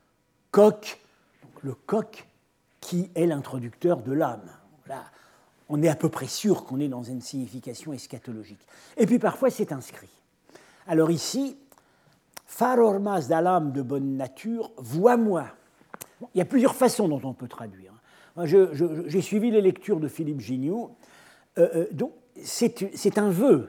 coq, donc le coq qui est l'introducteur de l'âme. Là, on est à peu près sûr qu'on est dans une signification eschatologique. Et puis parfois, c'est inscrit. Alors ici, Farormas d'Alam de bonne nature, vois-moi. Bon, il y a plusieurs façons dont on peut traduire. Je, je, j'ai suivi les lectures de Philippe Gignoux. Euh, euh, donc, c'est, c'est un vœu.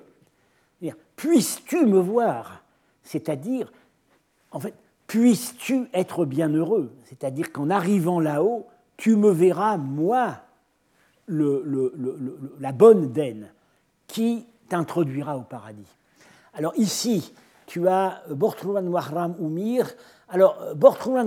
Puisses-tu me voir ? C'est-à-dire, en fait, puisses-tu être bienheureux ? C'est-à-dire qu'en arrivant là-haut, tu me verras, moi, le, le, le, le, la bonne daine qui t'introduira au paradis. Alors ici, tu as Bortrouan Wahram Oumir. Alors,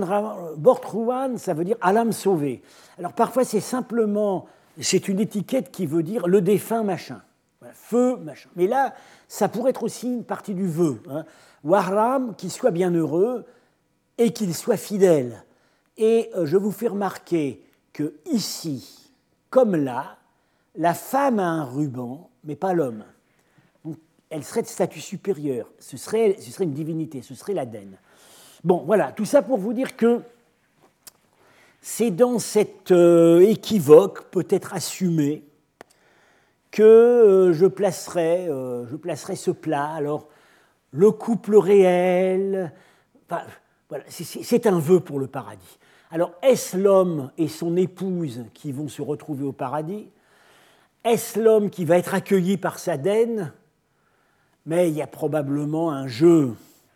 Bortrouan, ça veut dire Alam sauvé. Alors parfois, c'est simplement, c'est une étiquette qui veut dire le défunt machin. Voilà, feu machin. Mais là, ça pourrait être aussi une partie du vœu. Hein. Wahram, qu'il soit bienheureux et qu'il soit fidèle. Et euh, je vous fais remarquer que ici, comme là, la femme a un ruban, mais pas l'homme. Donc, elle serait de statut supérieur. Ce serait, ce serait une divinité, ce serait l'Aden. Bon, voilà, tout ça pour vous dire que c'est dans cet euh, équivoque, peut-être assumé, que euh, je, placerai, euh, je placerai ce plat. Alors, le couple réel, enfin, voilà, c'est, c'est un vœu pour le paradis. Alors, est-ce l'homme et son épouse qui vont se retrouver au paradis ? Est-ce l'homme qui va être accueilli par sa daine ? Mais il y a probablement un jeu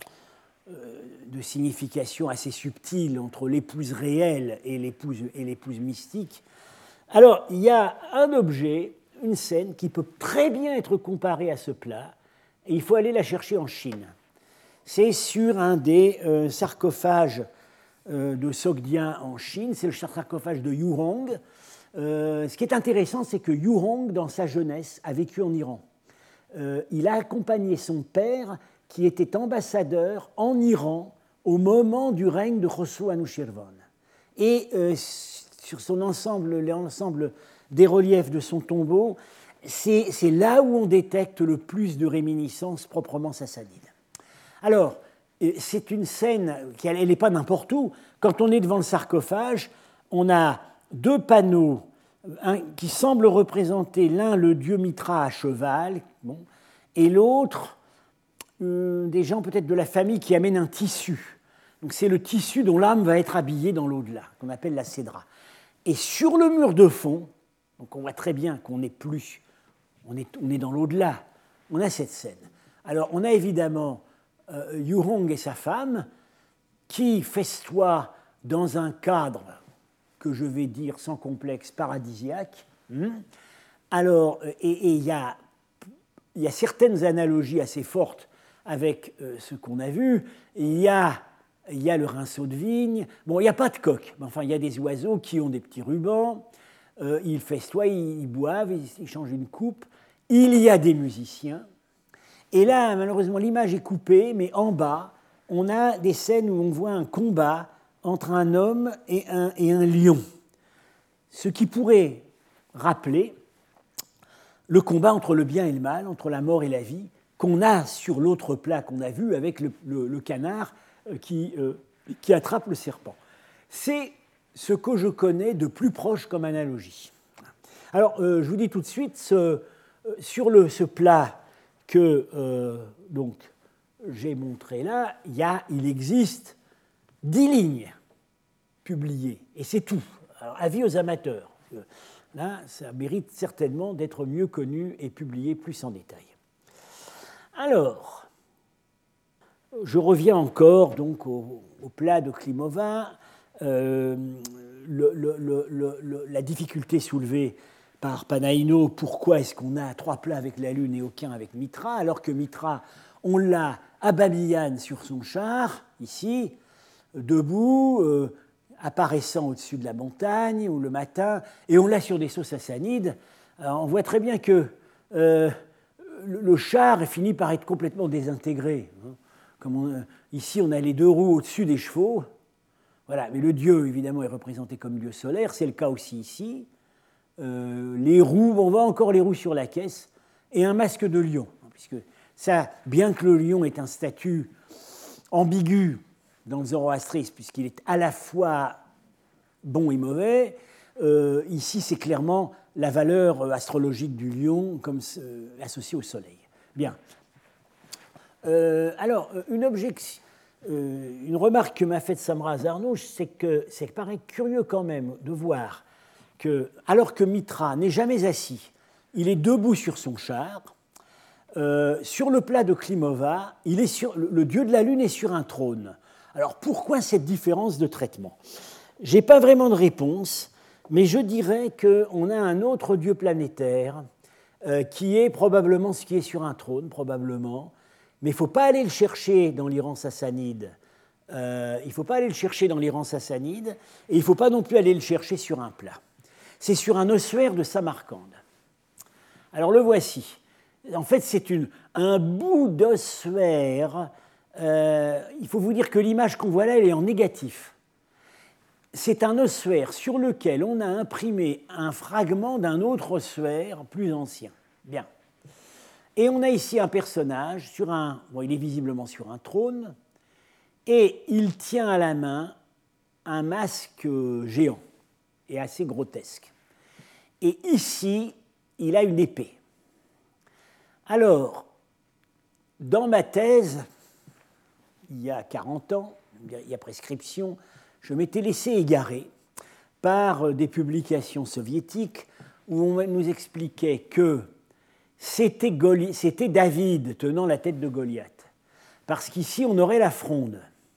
de signification assez subtile entre l'épouse réelle et l'épouse, et l'épouse mystique. Alors, il y a un objet, une scène, qui peut très bien être comparée à ce plat, et il faut aller la chercher en Chine. C'est sur un des euh, sarcophages euh, de Sogdiens en Chine, c'est le sarcophage de Yurong. Euh, ce qui est intéressant, c'est que Yurong, dans sa jeunesse, a vécu en Iran. Euh, il a accompagné son père, qui était ambassadeur en Iran au moment du règne de Khosrow Anushirvan. Et euh, sur son ensemble, l'ensemble des reliefs de son tombeau, c'est, c'est là où on détecte le plus de réminiscences proprement sassanides. Alors, c'est une scène, qui, elle n'est pas n'importe où. Quand on est devant le sarcophage, on a deux panneaux un, qui semblent représenter l'un le dieu Mitra à cheval, bon, et l'autre euh, des gens peut-être de la famille qui amènent un tissu. Donc c'est le tissu dont l'âme va être habillée dans l'au-delà, qu'on appelle la cédra. Et sur le mur de fond, donc on voit très bien qu'on n'est plus, on est, on est dans l'au-delà, on a cette scène. Alors on a évidemment euh, Yurong et sa femme qui festoient dans un cadre que je vais dire sans complexe paradisiaque. Alors, et il y a, y a certaines analogies assez fortes avec euh, ce qu'on a vu. Il y a, y a le rinceau de vigne. Bon, il n'y a pas de coq, mais enfin, il y a des oiseaux qui ont des petits rubans. Euh, ils festoient, ils, ils boivent, ils, ils changent une coupe. Il y a des musiciens. Et là, malheureusement, l'image est coupée, mais en bas, on a des scènes où on voit un combat entre un homme et un, et un lion. Ce qui pourrait rappeler le combat entre le bien et le mal, entre la mort et la vie, qu'on a sur l'autre plat qu'on a vu avec le, le, le canard qui, euh, qui attrape le serpent. C'est ce que je connais de plus proche comme analogie. Alors, euh, je vous dis tout de suite, ce, euh, sur le, ce plat que euh, donc, j'ai montré là, il, y a, il existe dix lignes publiées, et c'est tout. Alors, avis aux amateurs. Là, ça mérite certainement d'être mieux connu et publié plus en détail. Alors, je reviens encore donc au, au plat de Klimova. Euh, le, le, le, le, la difficulté soulevée par Panaïno, pourquoi est-ce qu'on a trois plats avec la Lune et aucun avec Mitra, alors que Mitra, on l'a à Babylone sur son char, ici, debout, euh, apparaissant au-dessus de la montagne, ou le matin, et on l'a sur des sceaux sassanides. Alors, on voit très bien que euh, le, le char finit par être complètement désintégré. Hein. Comme on, ici, on a les deux roues au-dessus des chevaux. Voilà, mais le dieu, évidemment, est représenté comme dieu solaire. C'est le cas aussi ici. Euh, les roues, on voit encore les roues sur la caisse, et un masque de lion. Puisque ça, bien que le lion est un statut ambigu dans le zoroastrisme, puisqu'il est à la fois bon et mauvais, euh, ici, c'est clairement la valeur astrologique du lion comme euh, associée au soleil. Bien. Euh, alors, une objection. Euh, une remarque que m'a faite Samra Zarnouch, c'est que ça paraît curieux quand même de voir que, alors que Mitra n'est jamais assis, il est debout sur son char, euh, sur le plat de Klimova, il est sur, le, le dieu de la lune est sur un trône. Alors pourquoi cette différence de traitement ? Je n'ai pas vraiment de réponse, mais je dirais qu'on a un autre dieu planétaire euh, qui est probablement ce qui est sur un trône, probablement. Mais il ne faut pas aller le chercher dans l'Iran sassanide. Euh, il ne faut pas aller le chercher dans l'Iran sassanide, et il ne faut pas non plus aller le chercher sur un plat. C'est sur un ossuaire de Samarcande. Alors le voici. En fait, c'est une, un bout d'ossuaire. Euh, il faut vous dire que l'image qu'on voit là, elle est en négatif. C'est un ossuaire sur lequel on a imprimé un fragment d'un autre ossuaire plus ancien. Bien. Et on a ici un personnage, sur un, bon, il est visiblement sur un trône, et il tient à la main un masque géant et assez grotesque. Et ici, il a une épée. Alors, dans ma thèse, il y a quarante ans, il y a prescription, je m'étais laissé égarer par des publications soviétiques où on nous expliquait que C'était, Goli- c'était David tenant la tête de Goliath, parce qu'ici on aurait la fronde.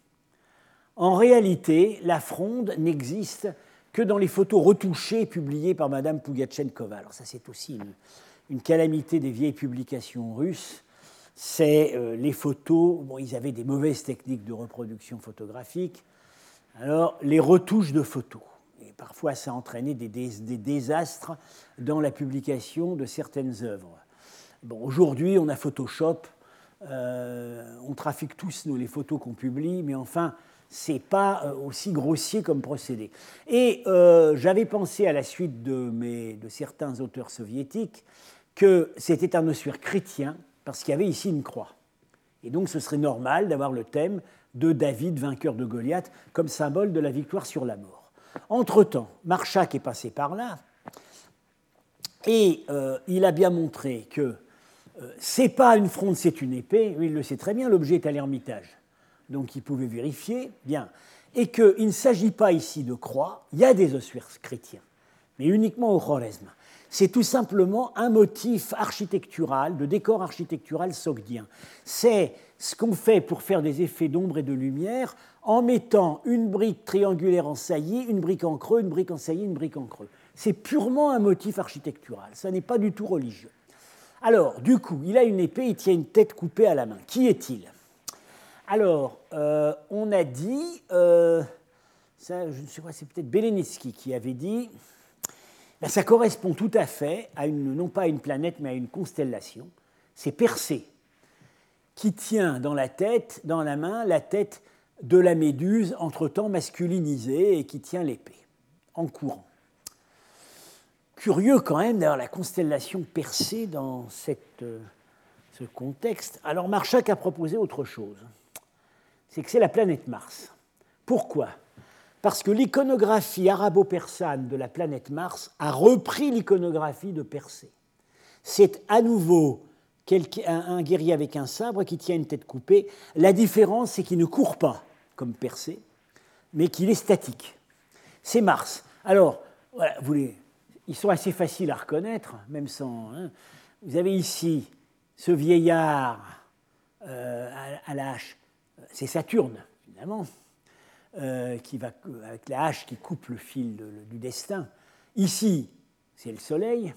En réalité, la fronde n'existe que dans les photos retouchées publiées par Madame Pougatchenkova. Alors ça, c'est aussi une, une calamité des vieilles publications russes. C'est euh, les photos, bon, ils avaient des mauvaises techniques de reproduction photographique, alors les retouches de photos. Et parfois, ça a entraîné des, des, des désastres dans la publication de certaines œuvres. Bon, aujourd'hui, on a Photoshop, euh, on trafique tous nous, les photos qu'on publie, mais enfin, ce n'est pas aussi grossier comme procédé. Et euh, j'avais pensé, à la suite de, mes, de certains auteurs soviétiques, que c'était un ossuaire chrétien, parce qu'il y avait ici une croix. Et donc, ce serait normal d'avoir le thème de David, vainqueur de Goliath, comme symbole de la victoire sur la mort. Entre-temps, Marchak est passé par là, et euh, il a bien montré que Euh, c'est pas une fronde, c'est une épée. Oui, il le sait très bien, l'objet est à l'Ermitage. Donc il pouvait vérifier, bien. Et qu'il ne s'agit pas ici de croix, il y a des ossuaires chrétiens, mais uniquement au Khorezm. C'est tout simplement un motif architectural, de décor architectural sogdien. C'est ce qu'on fait pour faire des effets d'ombre et de lumière en mettant une brique triangulaire en saillie, une brique en creux, une brique en saillie, une brique en creux. C'est purement un motif architectural, ça n'est pas du tout religieux. Alors, du coup, il a une épée, il tient une tête coupée à la main. Qui est-il ? Alors, euh, on a dit, euh, ça, je ne sais pas, c'est peut-être Belenitsky qui avait dit, ben, ça correspond tout à fait à une, non pas à une planète, mais à une constellation. C'est Persée qui tient dans la tête, dans la main, la tête de la Méduse, entre-temps masculinisée, et qui tient l'épée, en courant. Curieux quand même d'avoir la constellation Persée dans cette, euh, ce contexte. Alors Marchak a proposé autre chose. C'est que c'est la planète Mars. Pourquoi ? Parce que l'iconographie arabo-persane de la planète Mars a repris l'iconographie de Persée. C'est à nouveau un guerrier avec un sabre qui tient une tête coupée. La différence, c'est qu'il ne court pas comme Persée, mais qu'il est statique. C'est Mars. Alors, voilà, vous les, ils sont assez faciles à reconnaître, même sans... Hein. Vous avez ici ce vieillard euh, à, à la hache. C'est Saturne, finalement. Euh, qui va, avec la hache qui coupe le fil de, du destin. Ici, c'est le Soleil.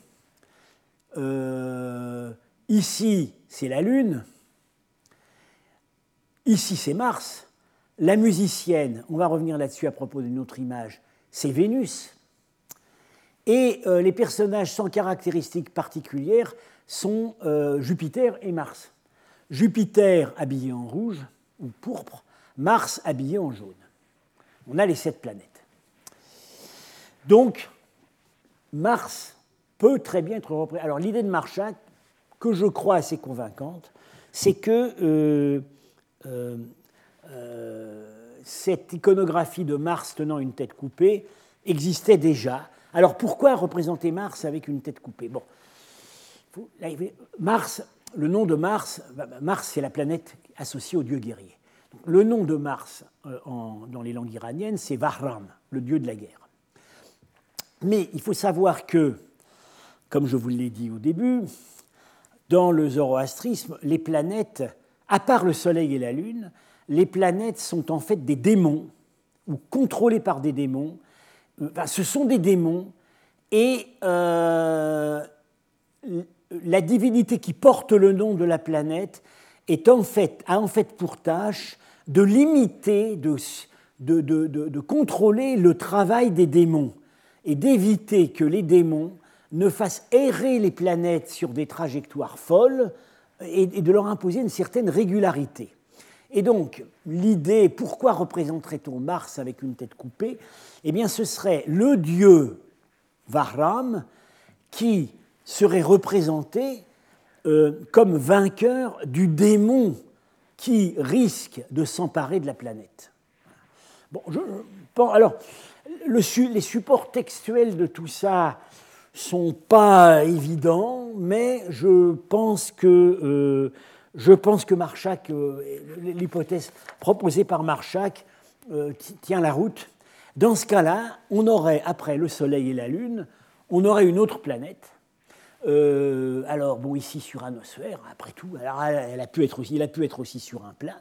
Euh, ici, c'est la Lune. Ici, c'est Mars. La musicienne, on va revenir là-dessus à propos d'une autre image, c'est Vénus. Et euh, les personnages sans caractéristiques particulières sont euh, Jupiter et Mars. Jupiter habillé en rouge ou pourpre, Mars habillé en jaune. On a les sept planètes. Donc, Mars peut très bien être représenté. Alors, l'idée de Marchak, que je crois assez convaincante, c'est que euh, euh, euh, cette iconographie de Mars tenant une tête coupée existait déjà. Alors, pourquoi représenter Mars avec une tête coupée ? Bon, Mars, le nom de Mars, Mars, c'est la planète associée au dieu guerrier. Le nom de Mars euh, en, dans les langues iraniennes, c'est Vahram, le dieu de la guerre. Mais il faut savoir que, comme je vous l'ai dit au début, dans le zoroastrisme, les planètes, à part le Soleil et la Lune, les planètes sont en fait des démons, ou contrôlées par des démons. Enfin, ce sont des démons, et euh, la divinité qui porte le nom de la planète est en fait, a en fait pour tâche de limiter, de, de, de, de, de contrôler le travail des démons et d'éviter que les démons ne fassent errer les planètes sur des trajectoires folles et, et de leur imposer une certaine régularité. Et donc, l'idée, pourquoi représenterait-on Mars avec une tête coupée ? Eh bien, ce serait le dieu Vahram qui serait représenté Euh, comme vainqueur du démon qui risque de s'emparer de la planète. Bon, je, bon alors, le, les supports textuels de tout ça ne sont pas évidents, mais je pense que, euh, je pense que Marchak, euh, l'hypothèse proposée par Marchak euh, tient la route. Dans ce cas-là, on aurait, après le Soleil et la Lune, on aurait une autre planète. Euh, alors, bon, ici sur un ossuaire, après tout, alors elle a pu être aussi, il a pu être aussi sur un plat.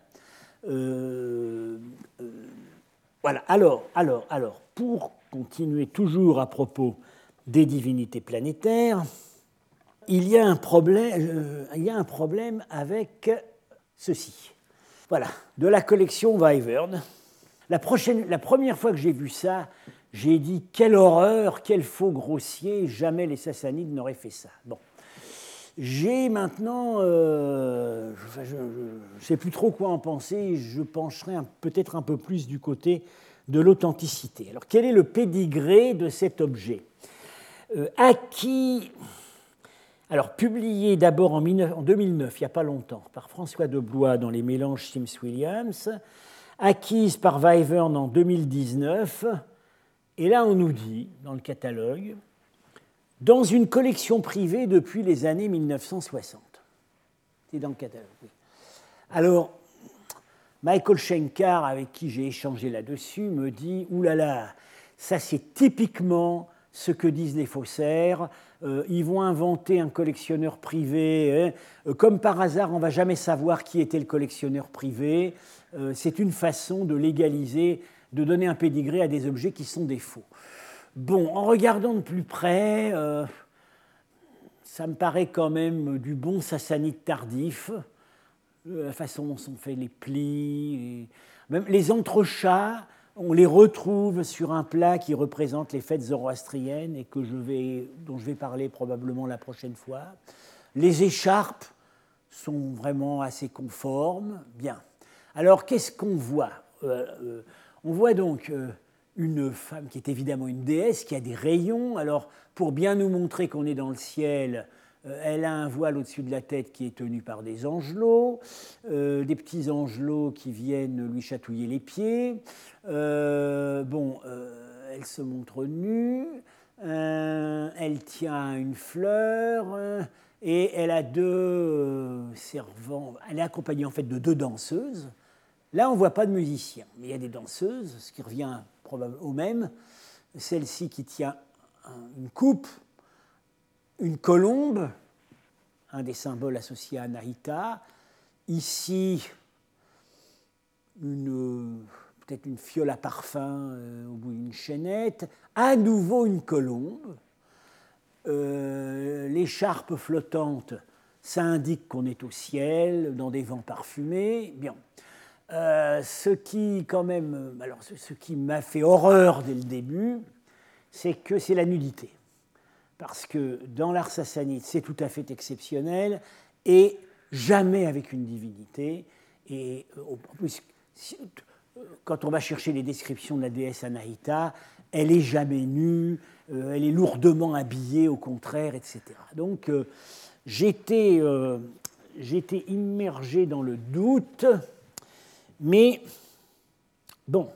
Euh, euh, voilà, alors, alors, alors, pour continuer toujours à propos des divinités planétaires, il y a un problème, euh, il y a un problème avec ceci. Voilà, de la collection Wyvern. La, prochaine, la première fois que j'ai vu ça, j'ai dit « Quelle horreur, quel faux grossier, jamais les Sassanides n'auraient fait ça. » Bon. J'ai maintenant, euh, je ne sais plus trop quoi en penser, je pencherai peut-être un peu plus du côté de l'authenticité. Alors, quel est le pédigré de cet objet ? euh, Acquis, alors publié d'abord en, en deux mille neuf, il n'y a pas longtemps, par François de Blois dans les mélanges Sims-Williams, acquise par Wyvern en deux mille dix-neuf, et là on nous dit, dans le catalogue, dans une collection privée depuis les années mille neuf cent soixante. C'est dans le catalogue, oui. Alors, Michael Schenkar, avec qui j'ai échangé là-dessus, me dit « Ouh là là, ça c'est typiquement ce que disent les faussaires, euh, ils vont inventer un collectionneur privé, hein. Comme par hasard, on ne va jamais savoir qui était le collectionneur privé, euh, c'est une façon de légaliser, de donner un pédigré à des objets qui sont des faux. » Bon, en regardant de plus près, euh, ça me paraît quand même du bon sassanide tardif, la façon dont sont faits les plis, et même les entrechats, on les retrouve sur un plat qui représente les fêtes zoroastriennes et que je vais, dont je vais parler probablement la prochaine fois. Les écharpes sont vraiment assez conformes. Bien. Alors, qu'est-ce qu'on voit ? euh, euh, On voit donc euh, une femme qui est évidemment une déesse, qui a des rayons. Alors, pour bien nous montrer qu'on est dans le ciel, Euh, elle a un voile au-dessus de la tête qui est tenu par des angelots, euh, des petits angelots qui viennent lui chatouiller les pieds. Euh, bon, euh, elle se montre nue, euh, elle tient une fleur, euh, et elle a deux euh, servants. Elle est accompagnée en fait de deux danseuses. Là, on ne voit pas de musicien, mais il y a des danseuses, ce qui revient probablement au même. Celle-ci qui tient une coupe, une colombe, un des symboles associés à Anaïta. Ici, une, peut-être une fiole à parfum euh, au bout d'une chaînette. À nouveau une colombe. Euh, l'écharpe flottante, ça indique qu'on est au ciel, dans des vents parfumés. Bien. Euh, ce qui, quand même, alors, ce, ce qui m'a fait horreur dès le début, c'est que c'est la nudité. Parce que dans l'art sassanide, c'est tout à fait exceptionnel et jamais avec une divinité. Et en plus, quand on va chercher les descriptions de la déesse Anaïta, elle n'est jamais nue, euh, elle est lourdement habillée, au contraire, et cetera. Donc, euh, j'étais, euh, j'étais immergé dans le doute, mais bon,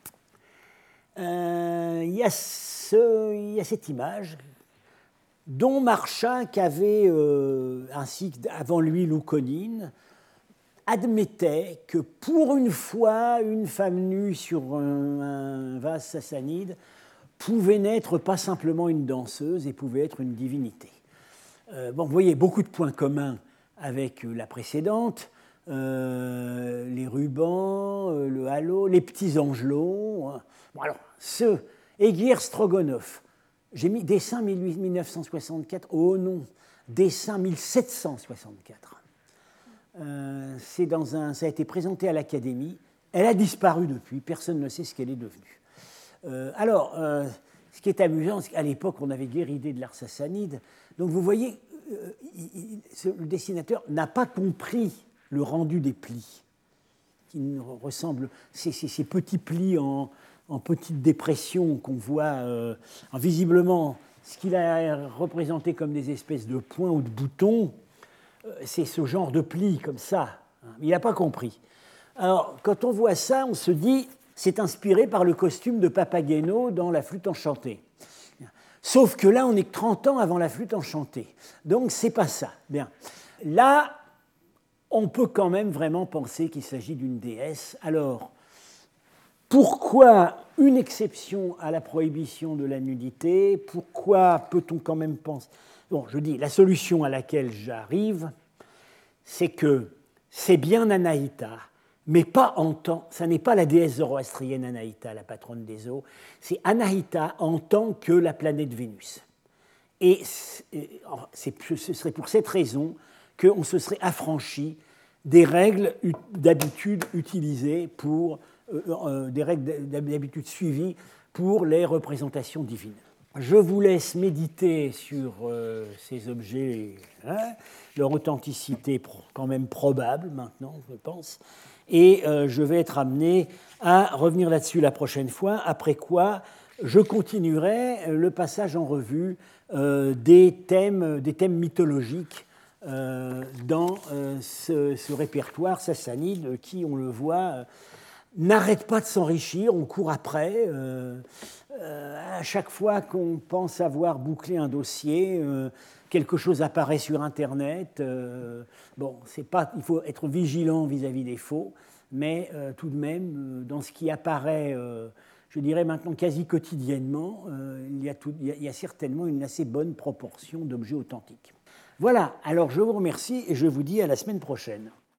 euh, il y a ce, il y a cette image dont Marchak avait, euh, ainsi qu'avant lui Loukonine, admettait que pour une fois, une femme nue sur un, un vase sassanide pouvait n'être pas simplement une danseuse et pouvait être une divinité. Euh, bon, vous voyez, beaucoup de points communs avec la précédente, euh, les rubans, euh, le halo, les petits angelots. Hein. Bon, alors, ce Egir Stroganov, j'ai mis dessin mille neuf cent soixante-quatre, oh non, dessin mille sept cent soixante-quatre. Euh, c'est dans un, ça a été présenté à l'Académie, elle a disparu depuis, personne ne sait ce qu'elle est devenue. Euh, alors, euh, ce qui est amusant, c'est qu'à l'époque, on avait guère idée de l'art sassanide, donc vous voyez, euh, il, il, ce, le dessinateur n'a pas compris le rendu des plis, qui ressemblent, ces, ces, ces petits plis en, en petites dépressions qu'on voit, euh, visiblement, ce qu'il a représenté comme des espèces de points ou de boutons, euh, c'est ce genre de plis comme ça. Il n'a pas compris. Alors, quand on voit ça, on se dit, c'est inspiré par le costume de Papageno dans La Flûte enchantée. Sauf que là, on est trente ans avant La Flûte enchantée. Donc, c'est pas ça. Bien. Là, on peut quand même vraiment penser qu'il s'agit d'une déesse. Alors, pourquoi une exception à la prohibition de la nudité? Pourquoi peut-on quand même penser... Bon, je dis, la solution à laquelle j'arrive, c'est que c'est bien Anaïta, mais pas en tant... Ça n'est pas la déesse zoroastrienne Anaïta, la patronne des eaux, c'est Anaïta en tant que la planète Vénus. Et c'est, ce serait pour cette raison qu'on se serait affranchi des règles d'habitude utilisées pour... Euh, des règles d'habitude suivies pour les représentations divines. Je vous laisse méditer sur euh, ces objets, hein, leur authenticité pro- quand même probable maintenant, je pense, et euh, je vais être amené à revenir là-dessus la prochaine fois, après quoi je continuerai le passage en revue euh, des, thèmes, des thèmes mythologiques euh, dans euh, ce, ce répertoire sassanide qui, on le voit, n'arrête pas de s'enrichir, on court après. Euh, euh, à chaque fois qu'on pense avoir bouclé un dossier, euh, quelque chose apparaît sur Internet. Euh, bon, c'est pas, il faut être vigilant vis-à-vis des faux, mais euh, tout de même, euh, dans ce qui apparaît, euh, je dirais maintenant quasi quotidiennement, euh, il, y a tout, il, y a, il y a certainement une assez bonne proportion d'objets authentiques. Voilà, alors je vous remercie et je vous dis à la semaine prochaine.